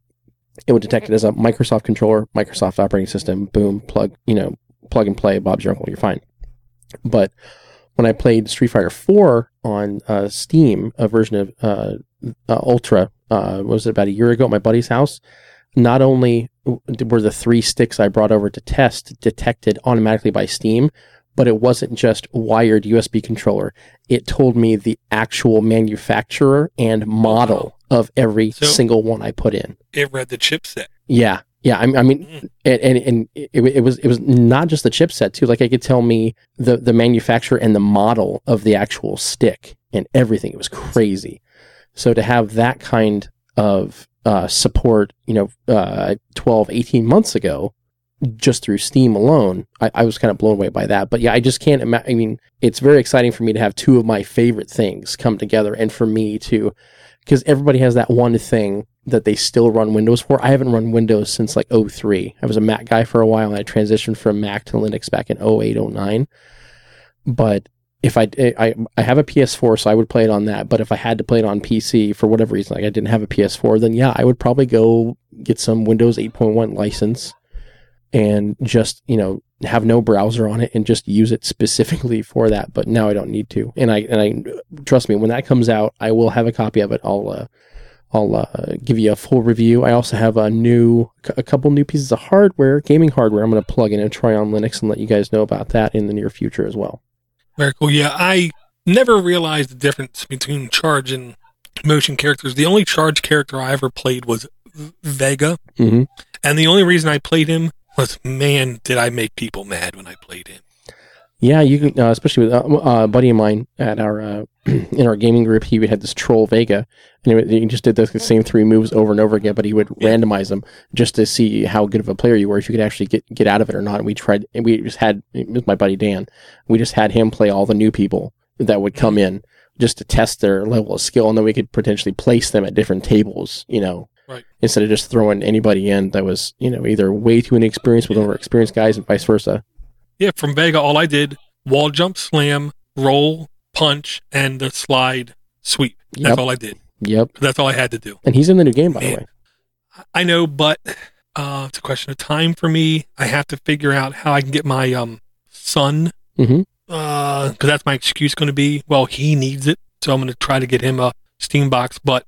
it would detect it as a Microsoft controller, Microsoft operating system, boom, plug, you know, plug and play, Bob's your uncle, you're fine. But when I played Street Fighter four on uh, Steam, a version of uh, uh, Ultra, uh, what was it, about a year ago at my buddy's house, not only were the three sticks I brought over to test detected automatically by Steam, but it wasn't just wired U S B controller. It told me the actual manufacturer and model of every So- single one I put in. it read the chipset. Yeah, yeah. I, I mean, Mm. and and, and it, it was it was not just the chipset too. Like, I could tell me the the manufacturer and the model of the actual stick and everything. It was crazy. So to have that kind of uh, support, you know, uh, twelve, eighteen months ago, just through Steam alone, I, I was kind of blown away by that. But yeah, I just can't imagine. I mean, it's very exciting for me to have two of my favorite things come together, and for me to, because everybody has that one thing that they still run Windows for. I haven't run Windows since like oh three. I was a Mac guy for a while, and I transitioned from Mac to Linux back in oh eight, oh nine. But if I, I, I have a P S four, so I would play it on that. But if I had to play it on P C for whatever reason, like I didn't have a P S four, then yeah, I would probably go get some Windows eight point one license and just, you know, have no browser on it and just use it specifically for that. But now I don't need to. And I, and I, trust me, when that comes out, I will have a copy of it. I'll, uh, I'll uh, give you a full review. I also have a new, a couple new pieces of hardware, gaming hardware. I'm going to plug in and try on Linux and let you guys know about that in the near future as well. Very cool. Yeah, I never realized the difference between charge and motion characters. The only charge character I ever played was Vega. Mm-hmm. And the only reason I played him was, man, did I make people mad when I played him. Yeah, you can, uh, especially with uh, uh, a buddy of mine at our uh, in our gaming group. He had this troll Vega, and he just did the same three moves over and over again. But he would Yeah. randomize them just to see how good of a player you were, if you could actually get get out of it or not. And we tried. And we just had, it was my buddy Dan. We just had him play all the new people that would come in just to test their level of skill, and then we could potentially place them at different tables. You know, Right. instead of just throwing anybody in that was, you know, either way too inexperienced with over experienced guys, and vice versa. Yeah, from Vega, all I did, wall jump, slam, roll, punch, and the slide sweep. That's Yep. all I did. Yep. That's all I had to do. And he's in the new game, by the Man. way. I know, but uh, it's a question of time for me. I have to figure out how I can get my um son, Mm-hmm. because that's my excuse going to be, well, he needs it, so I'm going to try to get him a Steam box, but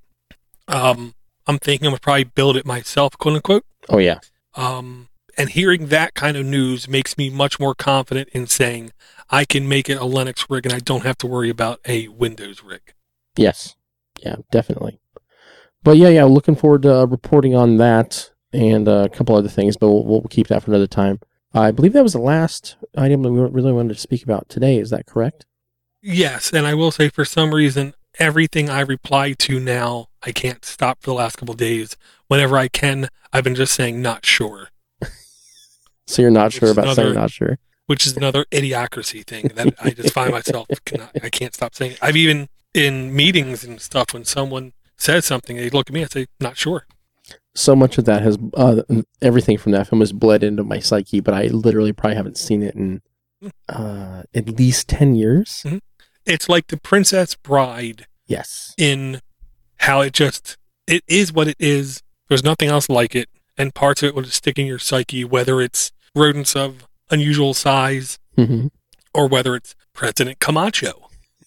um, I'm thinking I'm going to probably build it myself, quote unquote. Oh, yeah. Um, and hearing that kind of news makes me much more confident in saying I can make it a Linux rig and I don't have to worry about a Windows rig. Yes. Yeah, definitely. But yeah, yeah, looking forward to uh, reporting on that and uh, a couple other things, but we'll, we'll keep that for another time. I believe that was the last item that we really wanted to speak about today. Is that correct? Yes, and I will say for some reason everything I reply to now, I can't stop for the last couple of days. Whenever I can, I've been just saying not sure. So you're not sure about another, saying not sure. Which is another idiocracy thing that I just find myself, cannot, I can't stop saying. I've even, in meetings and stuff, when someone says something, they look at me and say, not sure. So much of that has, uh, everything from that film has bled into my psyche, but I literally probably haven't seen it in uh, at least ten years. Mm-hmm. It's like The Princess Bride. Yes. In how it just, it is what it is. There's nothing else like it. And parts of it will just stick in your psyche, whether it's rodents of unusual size mm-hmm. or whether it's President Camacho.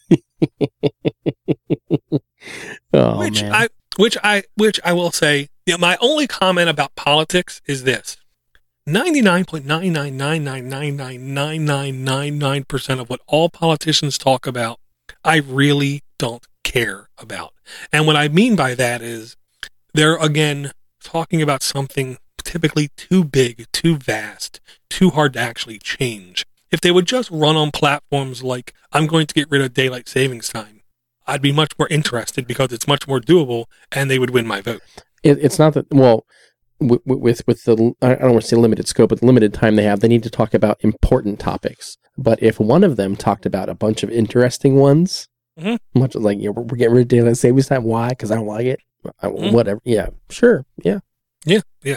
oh, which man. I which I which I will say, you know, my only comment about politics is this. ninety-nine point nine nine nine nine nine nine nine nine nine nine percent of what all politicians talk about, I really don't care about. And what I mean by that is they're, again, talking about something typically too big, too vast, too hard to actually change. If they would just run on platforms like, I'm going to get rid of daylight savings time, I'd be much more interested because it's much more doable and they would win my vote. It, it's not that, well, with, with, with the, I don't want to say limited scope, but the limited time they have, they need to talk about important topics. But if one of them talked about a bunch of interesting ones, mm-hmm. much like, you know, we're getting rid of daylight savings time, why? Because I don't like it. I, mm-hmm. Whatever. Yeah, sure. Yeah. Yeah. Yeah.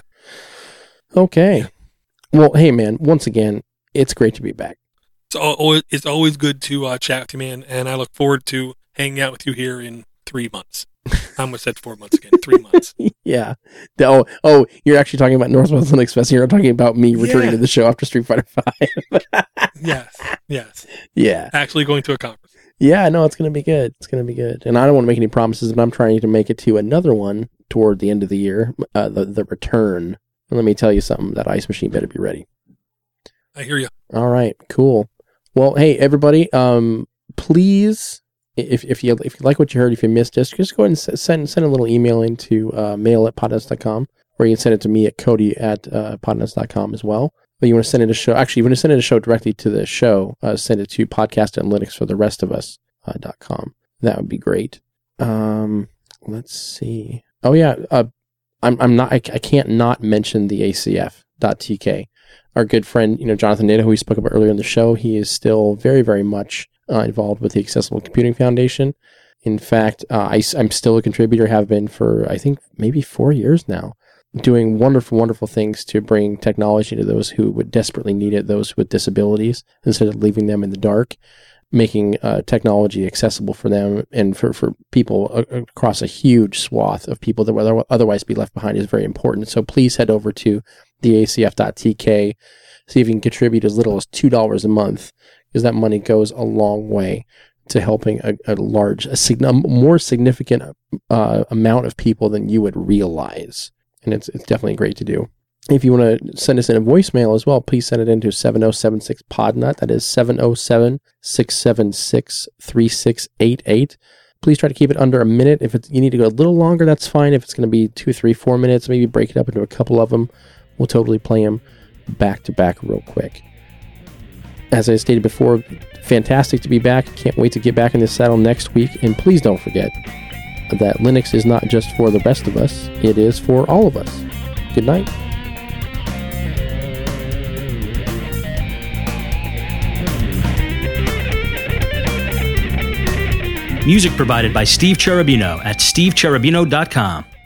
Okay. Well, hey, man, once again, it's great to be back. It's, always, it's always good to uh, chat with you, man, and I look forward to hanging out with you here in three months. I almost said four months again. Three months. Yeah. Oh, oh, you're actually talking about Northwest Linux Fest. You're talking about me returning yeah. to the show after Street Fighter five. yes. Yes. Yeah. Actually going to a conference. Yeah, no, it's going to be good. It's going to be good. And I don't want to make any promises, but I'm trying to make it to another one toward the end of the year, uh, the, the return. And let me tell you something, that Ice Machine better be ready. I hear you. All right, cool. Well, hey, everybody, um, please, if if you if you like what you heard, if you missed us, just go ahead and send send a little email into uh, mail at podnuts dot com, or you can send it to me at Cody at uh, podnuts dot com as well. But you want to send it a show, actually, you want to send it a show directly to the show, uh, send it to podcast analytics for the rest of us uh, dot com. That would be great. Um, let's see. Oh yeah, uh, I'm I'm not I, I can't not mention the A C F dot T K. Our good friend, you know, Jonathan Nato, who we spoke about earlier in the show, he is still very, very much uh, involved with the Accessible Computing Foundation. In fact, uh, I, I'm still a contributor, have been for, I think, maybe four years now, doing wonderful, wonderful things to bring technology to those who would desperately need it, those with disabilities, instead of leaving them in the dark, making uh, technology accessible for them and for, for people uh, across a huge swath of people that would otherwise be left behind is very important. So please head over to the A C F dot T K, see if you can contribute as little as two dollars a month, because that money goes a long way to helping a, a large, a, sig- a more significant uh, amount of people than you would realize. And it's it's definitely great to do. If you want to send us in a voicemail as well, please send it into seven oh seven six podnut. That is seven oh seven, six seven six, three six eight eight. Please try to keep it under a minute. If it's, you need to go a little longer, that's fine. If it's going to be two, three, four minutes, maybe break it up into a couple of them. We'll totally play them back to back real quick. As I stated before, fantastic to be back. Can't wait to get back in the saddle next week. And please don't forget that Linux is not just for the rest of us. It is for all of us. Good night. Music provided by Steve Cherubino at steve cherubino dot com.